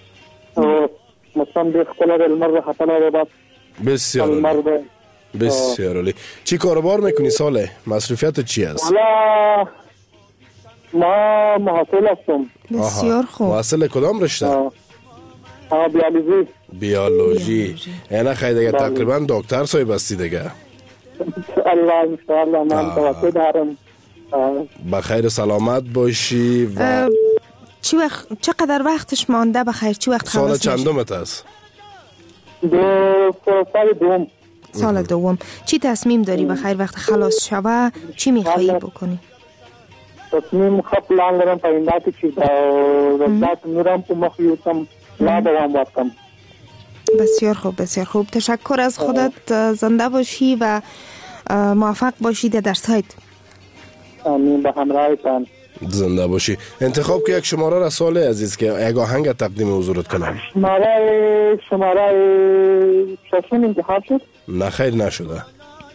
مسم دی خپل مر خطر دی بعد.
بسیار بسیار عالی. چی کاروبار میکنی صالح؟ مصرفیت چی است؟
والا ما محصل هستم.
بسیار خوب.
محصل کدام رشته؟
آه بیولوژی.
بیولوژی. اینا خیلی دیگه تقریبا دکتر صاحب هستی دیگه.
الله ان شاء الله من توقع دارم.
بخیر سلامت باشی و
چی وقت چقدر وقتش مانده بخیر؟ چی وقت خلاص
سال
میشه؟
چندمت است؟
دو سال دوم.
سال دوم. چی تصمیم داری بخیر وقت خلاص شوه چی میخوایی بکنی؟
تصمیم خب پلان دارم پاینده که چی وقت میرم تو مخیوطم لا دوام وقتم.
بسیار خوب بسیار خوب. تشکر از خودت. زنده باشی و موفق باشی در درسایت.
آمین. به همراهتان.
زنده باشی. انتخاب که یک شماره را سال عزیز که یک آهنگ تقدیم حضورت کنم.
شماره شماره ششم انتخاب شد؟
نه خیر نشده.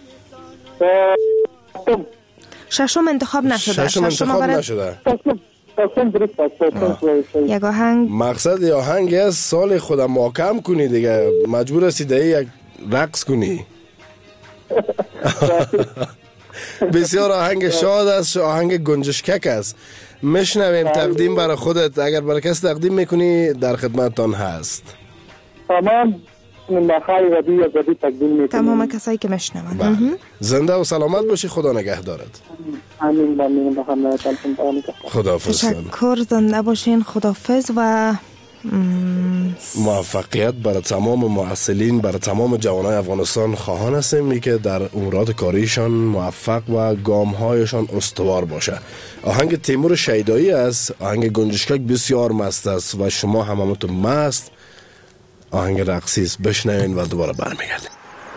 ششم انتخاب نشده.
ششم انتخاب نشده.
یک آهنگ
مقصد آهنگ است سال خودم محکم کنی دیگه، مجبور هستی دیگه یک رقص کنی. بسیار آهنگ شاد است، آهنگ گنجشکک است. میشنویم. تقدیم برای خودت، اگر برای کس تقدیم میکنی در خدمتتان هست.
تمام نخواهی و بی ازدی تقدیم میکنیم.
تمام کسایی که میشنون.
زنده و سلامت باشی. خدا نگه دارد.
آمین. آمین. به همراهتان.
خداحافظ.
تشکر. زنده باشین. خداحافظ و
موفقیت برای تمام معسلین، برای تمام جوانای افغانستان خواهان هستیم که در امورات کاریشان موفق و گامهایشان استوار باشه. آهنگ تیمور شیدایی است. آهنگ گنجشکک بسیار مست است و شما هممتون مست. آهنگ رقصی است. بشنوین و دوباره برمیگردیم.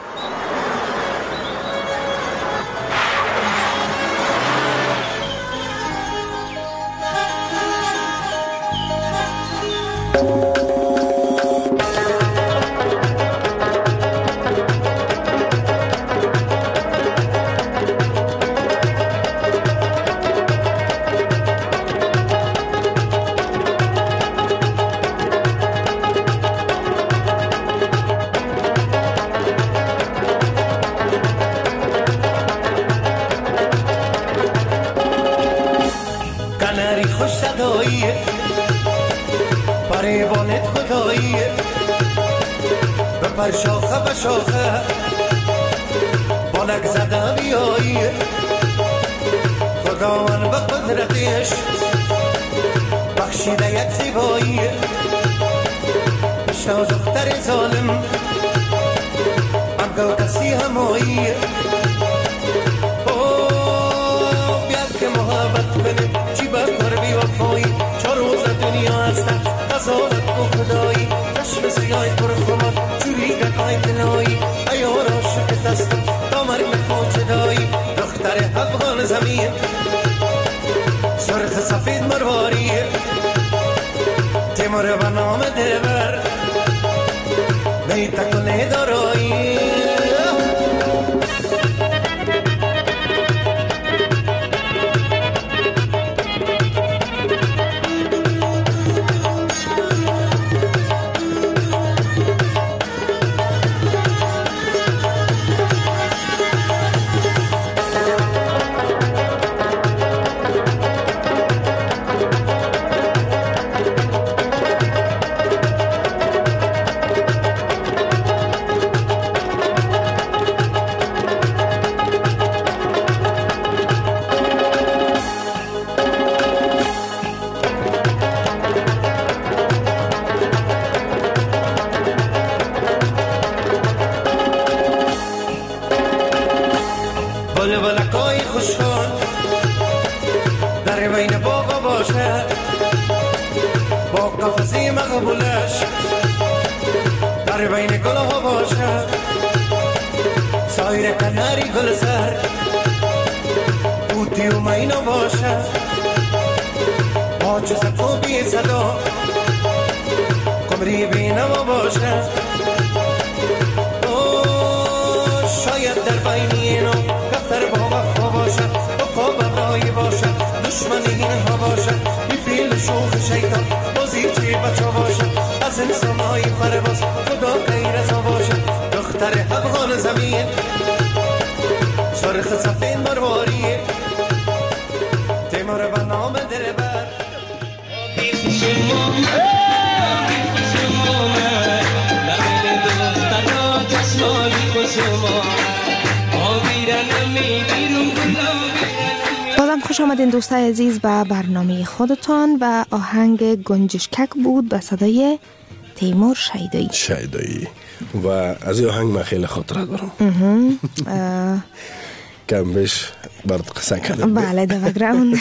بر شاخه به شاخه بالک زده بیایی خداوند به قدرتش بخشیده یک زیبایی بشنو دختر ظالم انگو کسی همایی اوه بیاد که محبت کنه چی بکر بی وفایی چه روز دنیا هستن قضاوت کو خدایی چشم سیای پر خمار چوری گکای دلایی ایار عاشق دستم تا مرگ نکوچه دایی دختر افغان زمین سرخ سفید مرواری تیمور به نام دلبر نیتا کنه دارایی در بین گل ها باشد سایر کناری گل سر بوتی و مینا باشد با چه سکو بی صدا قمری بی نما باشد شاید در بین اینو دفتر با وفا باشد با برای باشد دشمنی اینها باشد بی فیل شوخ شیطان بازی چی بچه باشد از انسانهای پرواز خدا غیر ازا باشد دختر افغان زمین سرخ سفید مرواری تیمور به نام دلبر
بازم خوش خوش آمدین دوستای عزیز به برنامه خودتان و آهنگ گنجشکک بود به صدای تیمور شیدایی.
شیدایی و از این آهنگ من خیلی خاطره دارم. کم بیش برات قصه کردم.
بله در بک‌گراند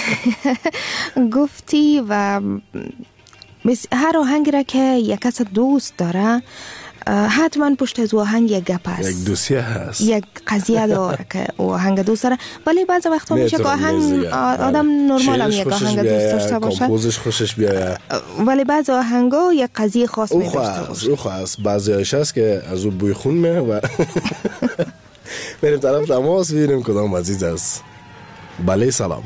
گفتی و هر آهنگ را که یک کس دوست داره حتما پشت از آهنگ یک گپ هست،
یک دوسیه هست،
یک قضیه داره که آهنگ دوست داره. ولی بعضی وقتا میشه که آهنگ آدم نرمال هم یک آهنگ دوست داشته باشه،
کمپوزش خوشش بیایه،
ولی بعضی آهنگا یک قضیه خاص می داشته باشه.
او خاص بعضی هاش هست که از اون بوی خون میه و بریم طرف تماس ببینیم کدام عزیز است. بله سلام.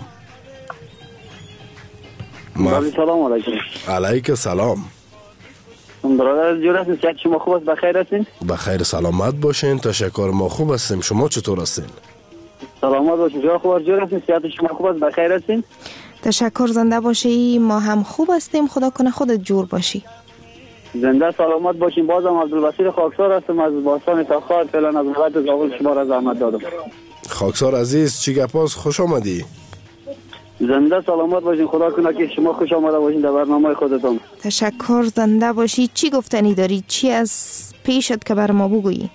بله سلام علیکم.
علیک سلام.
برادر جور هستین؟ صحت شما خوب است؟ بخیر هستین؟
بخیر سلامت باشین. تشکر ما خوب هستیم. شما چطور هستین؟
سلامت باشین. جور خوب جور هستین؟ صحت شما خوب است؟ بخیر هستین؟
تشکر. زنده باشی. ما هم خوب هستیم. خدا کنه خودت جور باشی.
زنده سلامت باشین. بازم عبدالبصیر خاکسار هستم از باستان تا خاک. فعلا از وقت زاول شما را زحمت دادم.
خاکسار عزیز چی گپاست؟ خوش آمدی.
زنده سلامت باشین. خدا کنه که شما خوش آمده باشین در برنامه خودتون.
تشکر. زنده باشی. چی گفتنی داری؟ چی از پیشت که بر ما بگویی؟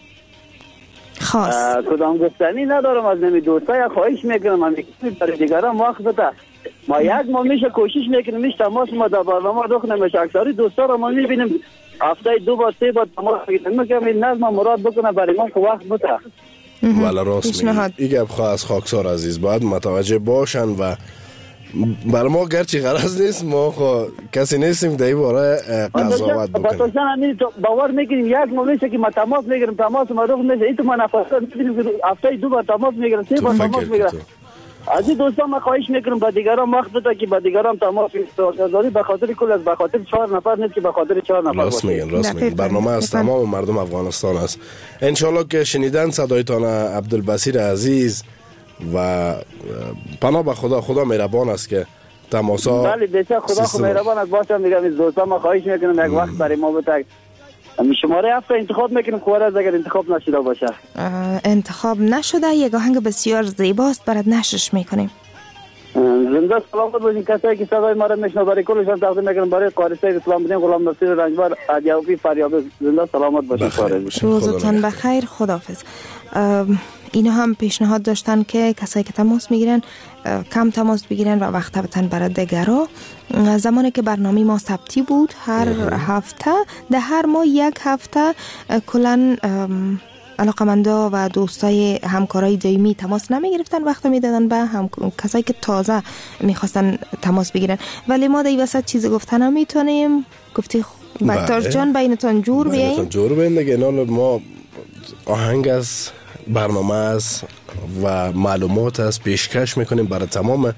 خاص
کدام گفتنی ندارم. از نمی دوستای خواهش میکنم من برای دیگران وقت بده. ما یک ما میشه کوشش میکنیم میشه تماس ما در برنامه دخنه میشه. اکثری دوستا رو ما میبینیم هفته دو بار سه بار تماس میکنیم میگم این نظم مراد بکنه برای ما که وقت بده.
ولی راست میگی. این گپ خواه از خاکسار عزیز باید متوجه باشن و برای ما گرچه غرض نیست ما خو کسی نیستیم در این باره قضاوت بکنیم.
باور میکنیم یک ما میشه که ما تماس میگیریم تماس ما رو میشه این تو من افسر میکنیم هفته دو بار تماس میگیریم سه بار تماس میگیریم. از این دوستان ما خواهش میکنم با دیگران وقت بده که با دیگران تماس بگیرید به خاطر کل از به خاطر چهار نفر نیست که به خاطر چهار نفر.
راست میگن راست میگن. برنامه از تمام مردم افغانستان است. ان شاء الله که شنیدن صدایتان عبدالبصیر عزیز و پناه به خدا. خدا مهربان است که تماسا.
بله بسیار خدا خو مهربان است. باشم میگم از دوستان ما خواهش میکنم یک وقت برای ما بده. شماره هفته انتخاب میکنیم خوار از اگر انتخاب نشده باشه.
انتخاب نشده یک آهنگ بسیار زیباست برات نشرش میکنیم.
زنده سلامت باشین. کسایی که صدای ما را میشنون برای کلشان تقدیم میکنم برای قاری سید اسلام الدین غلام نصیر رنجبر ادیابی فریاب. زنده سلامت باشین.
روزتون بخیر. خداحافظ. اینا هم پیشنهاد داشتن که کسایی که تماس میگیرن کم تماس بگیرن و وقت بتن برای دیگرا. زمانی که برنامه ما ثبتی بود هر هفته ده هر ماه یک هفته کلن علاقمندا و دوستای همکارای دائمی تماس نمی گرفتن، وقت میدادن به هم کسایی که تازه میخواستن تماس بگیرن. ولی ما در وسط چیز گفتن هم میتونیم. گفتی بکتار جان بینتون جور بیاییم
بینتون جور بیاییم دیگه. ما آهنگ از برنامه است و معلومات است پیشکش میکنیم برای تمام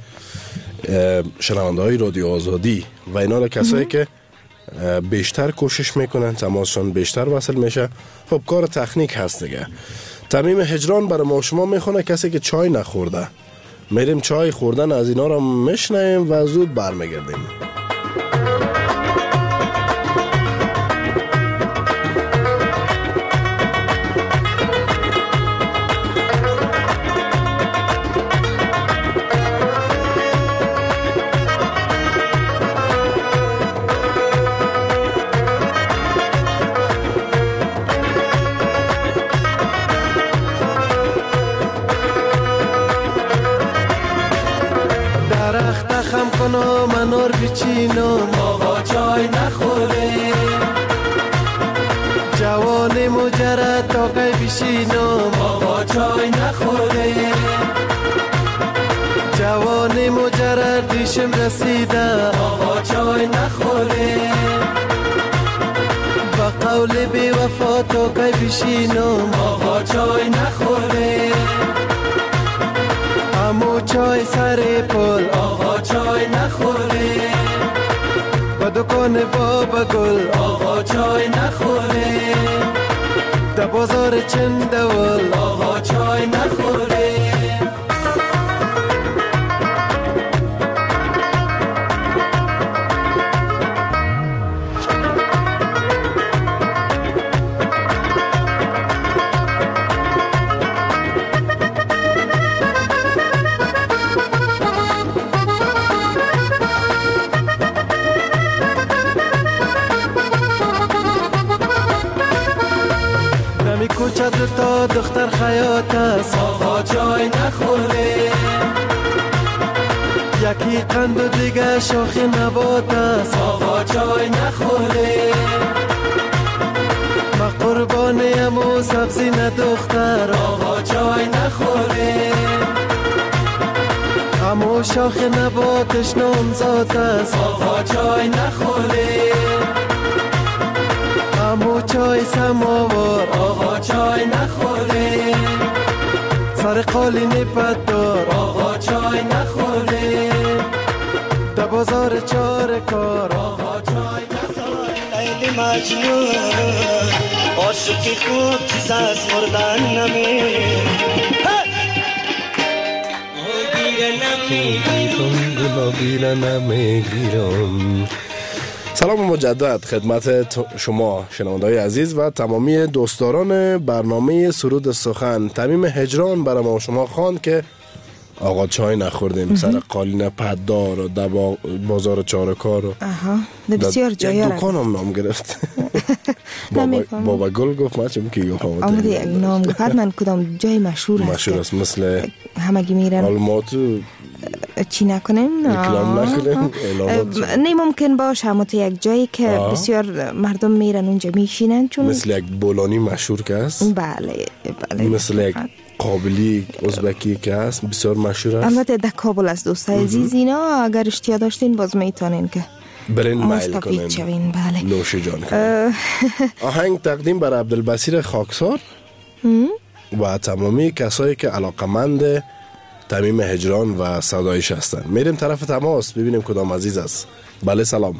شنونده های رادیو آزادی و اینا کسایی که بیشتر کوشش میکنن تماسشون بیشتر وصل میشه. خب کار تکنیک هست دیگه. تمیم هجران برای ما شما میخونه کسی که چای نخورده. میریم چای خوردن از اینا رو میشنیم و زود برمیگردیم.
منور بچینم آقا چای نخوره. جوان مجرد تا کی بشینم آقا چای نخوره. جوان مجرد ریشم رسیده آقا چای نخوره. با قول بی وفا تا کی بشینم آقا چای نخوره. امو چای سر پل آقا چای نخوره. با دکان بابا گل آقا چای نخوره. در بازار چندول آقا چای نخوره. آقا دختر خیاط است، آقا جای نخوره. یکی قند و دیگه شاخ نبات است، آقا جای نخوره. ما قربانیم و سبزی ندختر، آقا جای نخوره. امو شاخ نباتش نامزاد است، آقا جای نخوره. امو چای سماوار، آقا جای نخوره. سر قالین پدار، آقا جای نخوره. در بازار چار کار، آقا جای نخوره.
لیلی مجنون عاشقی خوب چیز از مردن نمیر.
سلام مجدد خدمت شما شنونده‌های عزیز و تمامی دوستداران برنامه سرود سخن. تمیم هجران برای ما شما خواند که آقا چای نخوردیم سر قالین پددار و در بازار چارکار و
آها بسیار جایی
دکان هم نام گرفت. بابا, بابا گل گفت ما چون کی گفت
آمده یک نام گفت من کدام جای مشهور است
مشهور است مثل
همگی میرن
آلماتو
چی نکنیم نه ممکن باشه اما تو یک جایی که آه. بسیار مردم میرن اونجا میشینن چون
مثل یک بولانی مشهور که است
بله بله
مثل یک قابلی ازبکی که است بسیار مشهور است
البته در کابل است دوستای عزیز اینا اگر اشتیا داشتین باز میتونین که
برین مایل کنین
شوین بله
نوش جان کنین آهنگ تقدیم بر عبدالبصیر خاکسار و تمامی کسایی که علاقمند تمیم هجران و صدایش هستن. میریم طرف تماس ببینیم کدام عزیز است. بله سلام.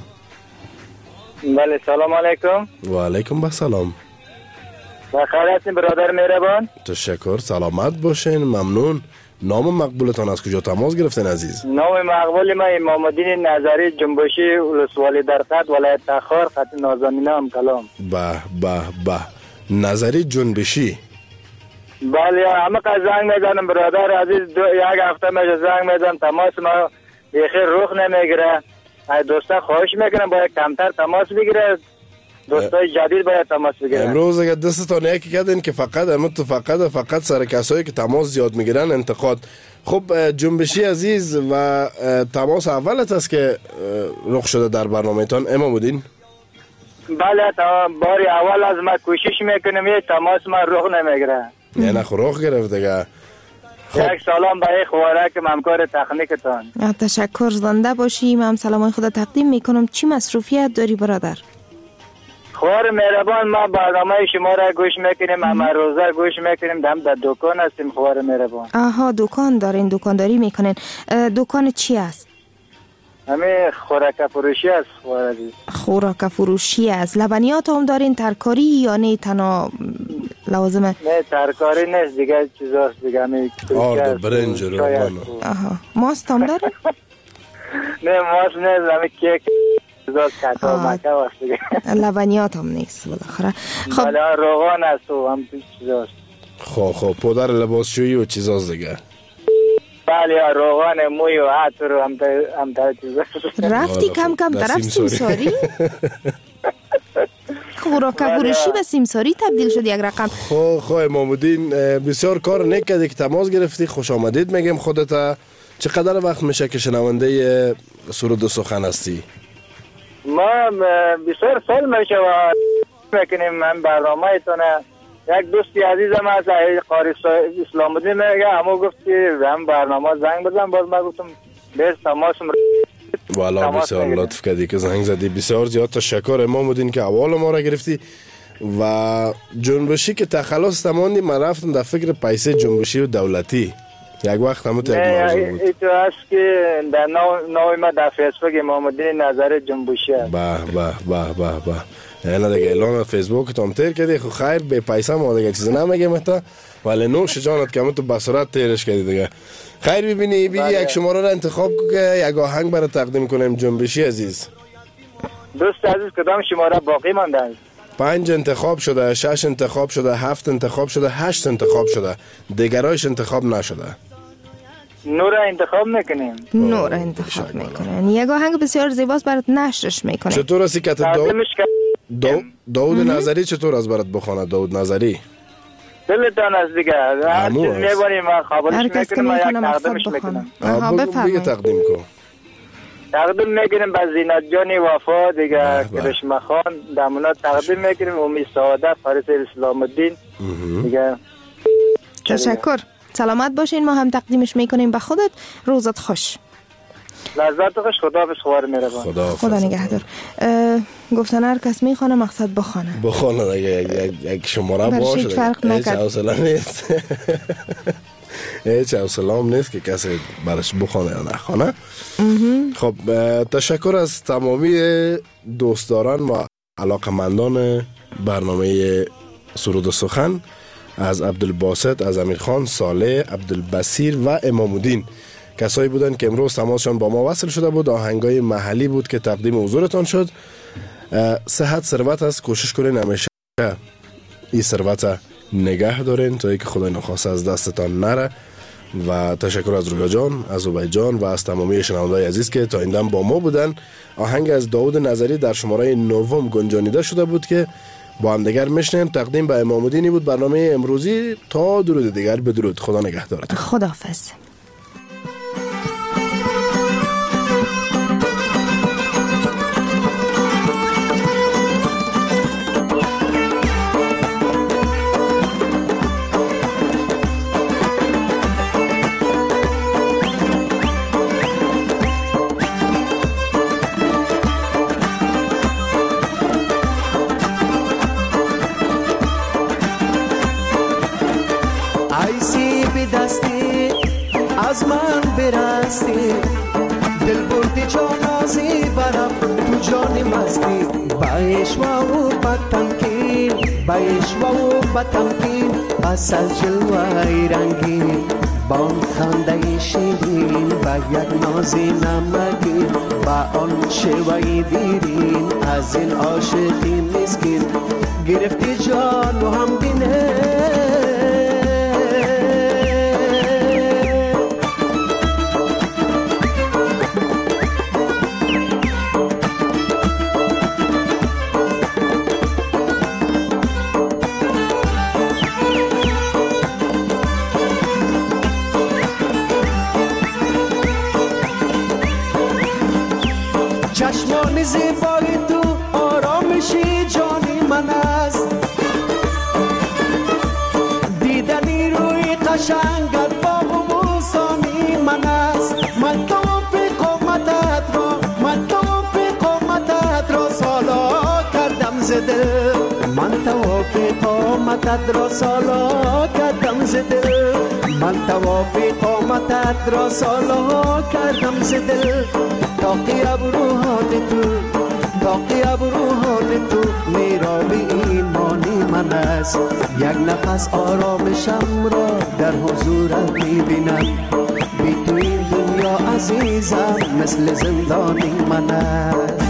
بله سلام علیکم.
و علیکم السلام.
بخیر هستین برادر مهربان؟
تشکر سلامت باشین ممنون. نام مقبولتان از کجا تماس گرفتین عزیز؟
نام مقبول ما امام الدین نظری جنبشی ولسوالی در خط ولایت تخار خط نازنینه ام کلام.
به به به نظری جنبشی.
بله همه که زنگ میزنم برادر عزیز دو یک هفته میشه زنگ میزنم تماس ما بخیر رخ نمیگیره. ای دوستا خواهش میکنم باید کمتر تماس بگیره دوستای جدید باید تماس بگیرن.
امروز اگر دستتان یکی کردین که فقط امروز تو فقط فقط سر کسایی که تماس زیاد میگیرن انتقاد. خب جنبشی عزیز و تماس اولت است که رخ شده در برنامه‌تان امام الدین؟
بله باری اول از ما کوشش میکنم یه تماس ما رخ نمیگیره.
نه نه رخ گرفت دیگه.
یک سلام برای خوارک همکار تکنیکتان.
تشکر زنده باشیم. هم سلامای خدا تقدیم میکنم. چی مصروفیت داری برادر؟
خوار مهربان ما برنامه شما را گوش میکنیم همه روزه گوش میکنیم دم در دکان هستیم خوار مهربان.
آها دکان دارین دکانداری میکنین. دکان چی است؟
همه خوراک فروشی است خوار عزیز.
خوراک فروشی است. لبنیات هم دارین ترکاری یا نه تنها لازمه؟
نه ترکاری نیست دیگه چیزاست دیگه همه
آرد برنج روغن.
آها ماست هم دارین؟
نه ماست نیست همه کیک چیزاست کتا مکه هست دیگه.
لبنیات هم نیست بالاخره.
خب بله روغن است و هم چیزاست.
خب خب پودر لباسشویی و چیزاست دیگه.
بله روغن موی و عطر و هم هم تا چیزاست.
رفتی کم کم طرف سیمساری؟ خوراک فروشی به سیمساری تبدیل شد یک رقم.
خب خب امام الدین بسیار کار نیک کردی که تماس گرفتی. خوش آمدید میگم خودت. چقدر وقت میشه که شنونده سرود سخن هستی؟
ما بسیار سال میشه و میکنیم من برنامه ایتونه. یک دوستی عزیزم هست قاری اسلام الدین میگه همو گفت که هم برنامه زنگ بزن باز من گفتم بیس تماسم
والا بسیار لطف کردی که زنگ زدی. بسیار زیاد تشکر امام الدین که اول ما را گرفتی و جنبشی که تخلص تماندی من رفتم در فکر پیسه جنبشی و دولتی یک وقت همون تو یک موضوع بود.
ایتو هست که در نوی ما در فیسبوک امام الدین نظری جنبشی هست.
به به به به به یعنی دیگه اعلان فیسبوک تام تیر کردی. خب خیر به پیسه ما دیگه چیز نمیگم تا ولی نوش جانت که تو بصورت تیرش کردی دیگه. خیر ببینی بی یک شماره را انتخاب که یک آهنگ برای تقدیم کنیم جنبشی عزیز.
دوست عزیز کدام شماره باقی مانده است؟
پنج انتخاب شده، شش انتخاب شده، هفت انتخاب شده، هشت انتخاب شده. دیگرایش انتخاب نشده.
نور انتخاب میکنیم.
نور انتخاب میکنیم. یک آهنگ بسیار زیباست برات نشرش میکنیم.
چطور است که داود داود نظری چطور از برات بخونه داود نظری؟
دلتان از دیگه هر چیز میبانی ما خبرش میکنم ما یک تقدیمش میکنم.
آها بفرمایید.
تقدیم کن.
تقدیم میکنیم به زینت جانی وفا دیگه کرشمه خان دامونا تقدیم میکنیم امی سعاده فارس اسلام الدین دیگه.
تشکر. سلامت باشین. ما هم تقدیمش میکنیم به خودت. روزت خوش.
لذت خوش. خدا بس خوار مهربان.
خدا
خدا نگهدار. گفتن هر کس میخونه مقصد بخونه.
بخونه دیگه یک شماره باشه.
برشید فرق نکرد.
حوصله نیست. هیچ حوصله هم نیست که کسی برش بخونه یا نخونه. خب تشکر از تمامی دوستداران و علاقمندان برنامه سرود و سخن، از عبدالباسط، از امیرخان، صالح، عبدالبصیر و امام الدین. کسایی بودن که امروز تماسشان با ما وصل شده بود. آهنگای محلی بود که تقدیم حضورتان شد. صحت ثروت است. کوشش کنین همیشه این ثروت نگه دارین تا اینکه خدای نخواسته از دستتان نره. و تشکر از رویا جان، از عبید جان و از تمامی شنوندگان عزیز که تا این دم با ما بودن. آهنگ از داود نظری در شماره نوم گنجانیده شده بود که با هم دیگر میشنیم. تقدیم به امام الدین بود برنامه امروزی. تا درود دیگر بدرود. خدا نگهدارتون.
خداحافظ.
از من برستی دل بردی جانازی برم تو جان مستی باش و بتمکین باش و بتمکین اصل جلوه رنگین با خنده شیرین با یک نازی نمکین با آن شوی دیرین از این عاشقی مسکین گرفتی جان و هم بینه چشمان زیبای تو آرامشی جانی من است دیدنی روی قشنگت با موسانی من است من توفی قومتت را من توفی قومتت را سالا کردم زده من توفی قومتت را سالا کردم زده من توفی قومتت را سالا کردم زده تاقی ابروحان تو تاقی ابروحان تو میرابی ایمانی من است یک نفس آرامشم را در حضورت میبینم بی تو این دنیا عزیزم مثل زندانی من است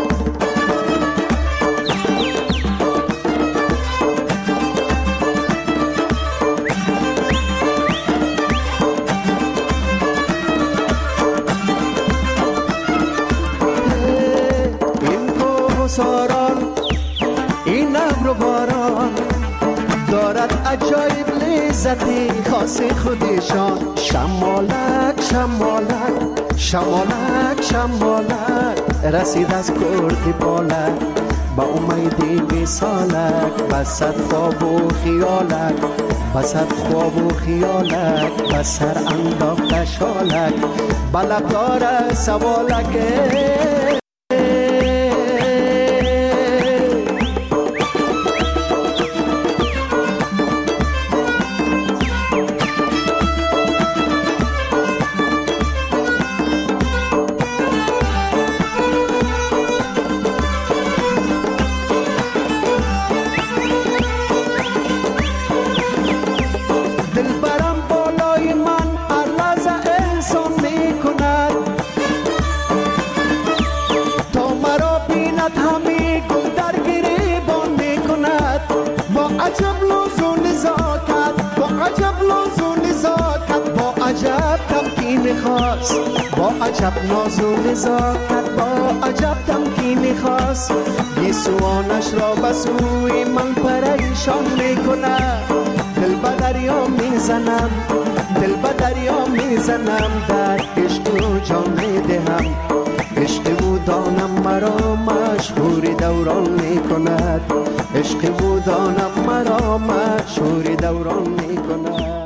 این ابر و باران دارد عجایب لذتی خاص خودشان شمالک شمالک شمالک شمالک رسید از کردی بالک با امیدی مثالک بسد خواب و خیالک بسد خواب و خیالک بسر انداخت شالک بلب داره سوالک با عجب ناز و نزاکت با عجب تمکین خاص گیسوانش را به سوی من پریشان میکند دل به دریا میزنم دل به دریا میزنم در عشق و جان میدهم عشق او دانم مرا مشهور دوران میکند عشق او دانم مرا مشهور دوران میکند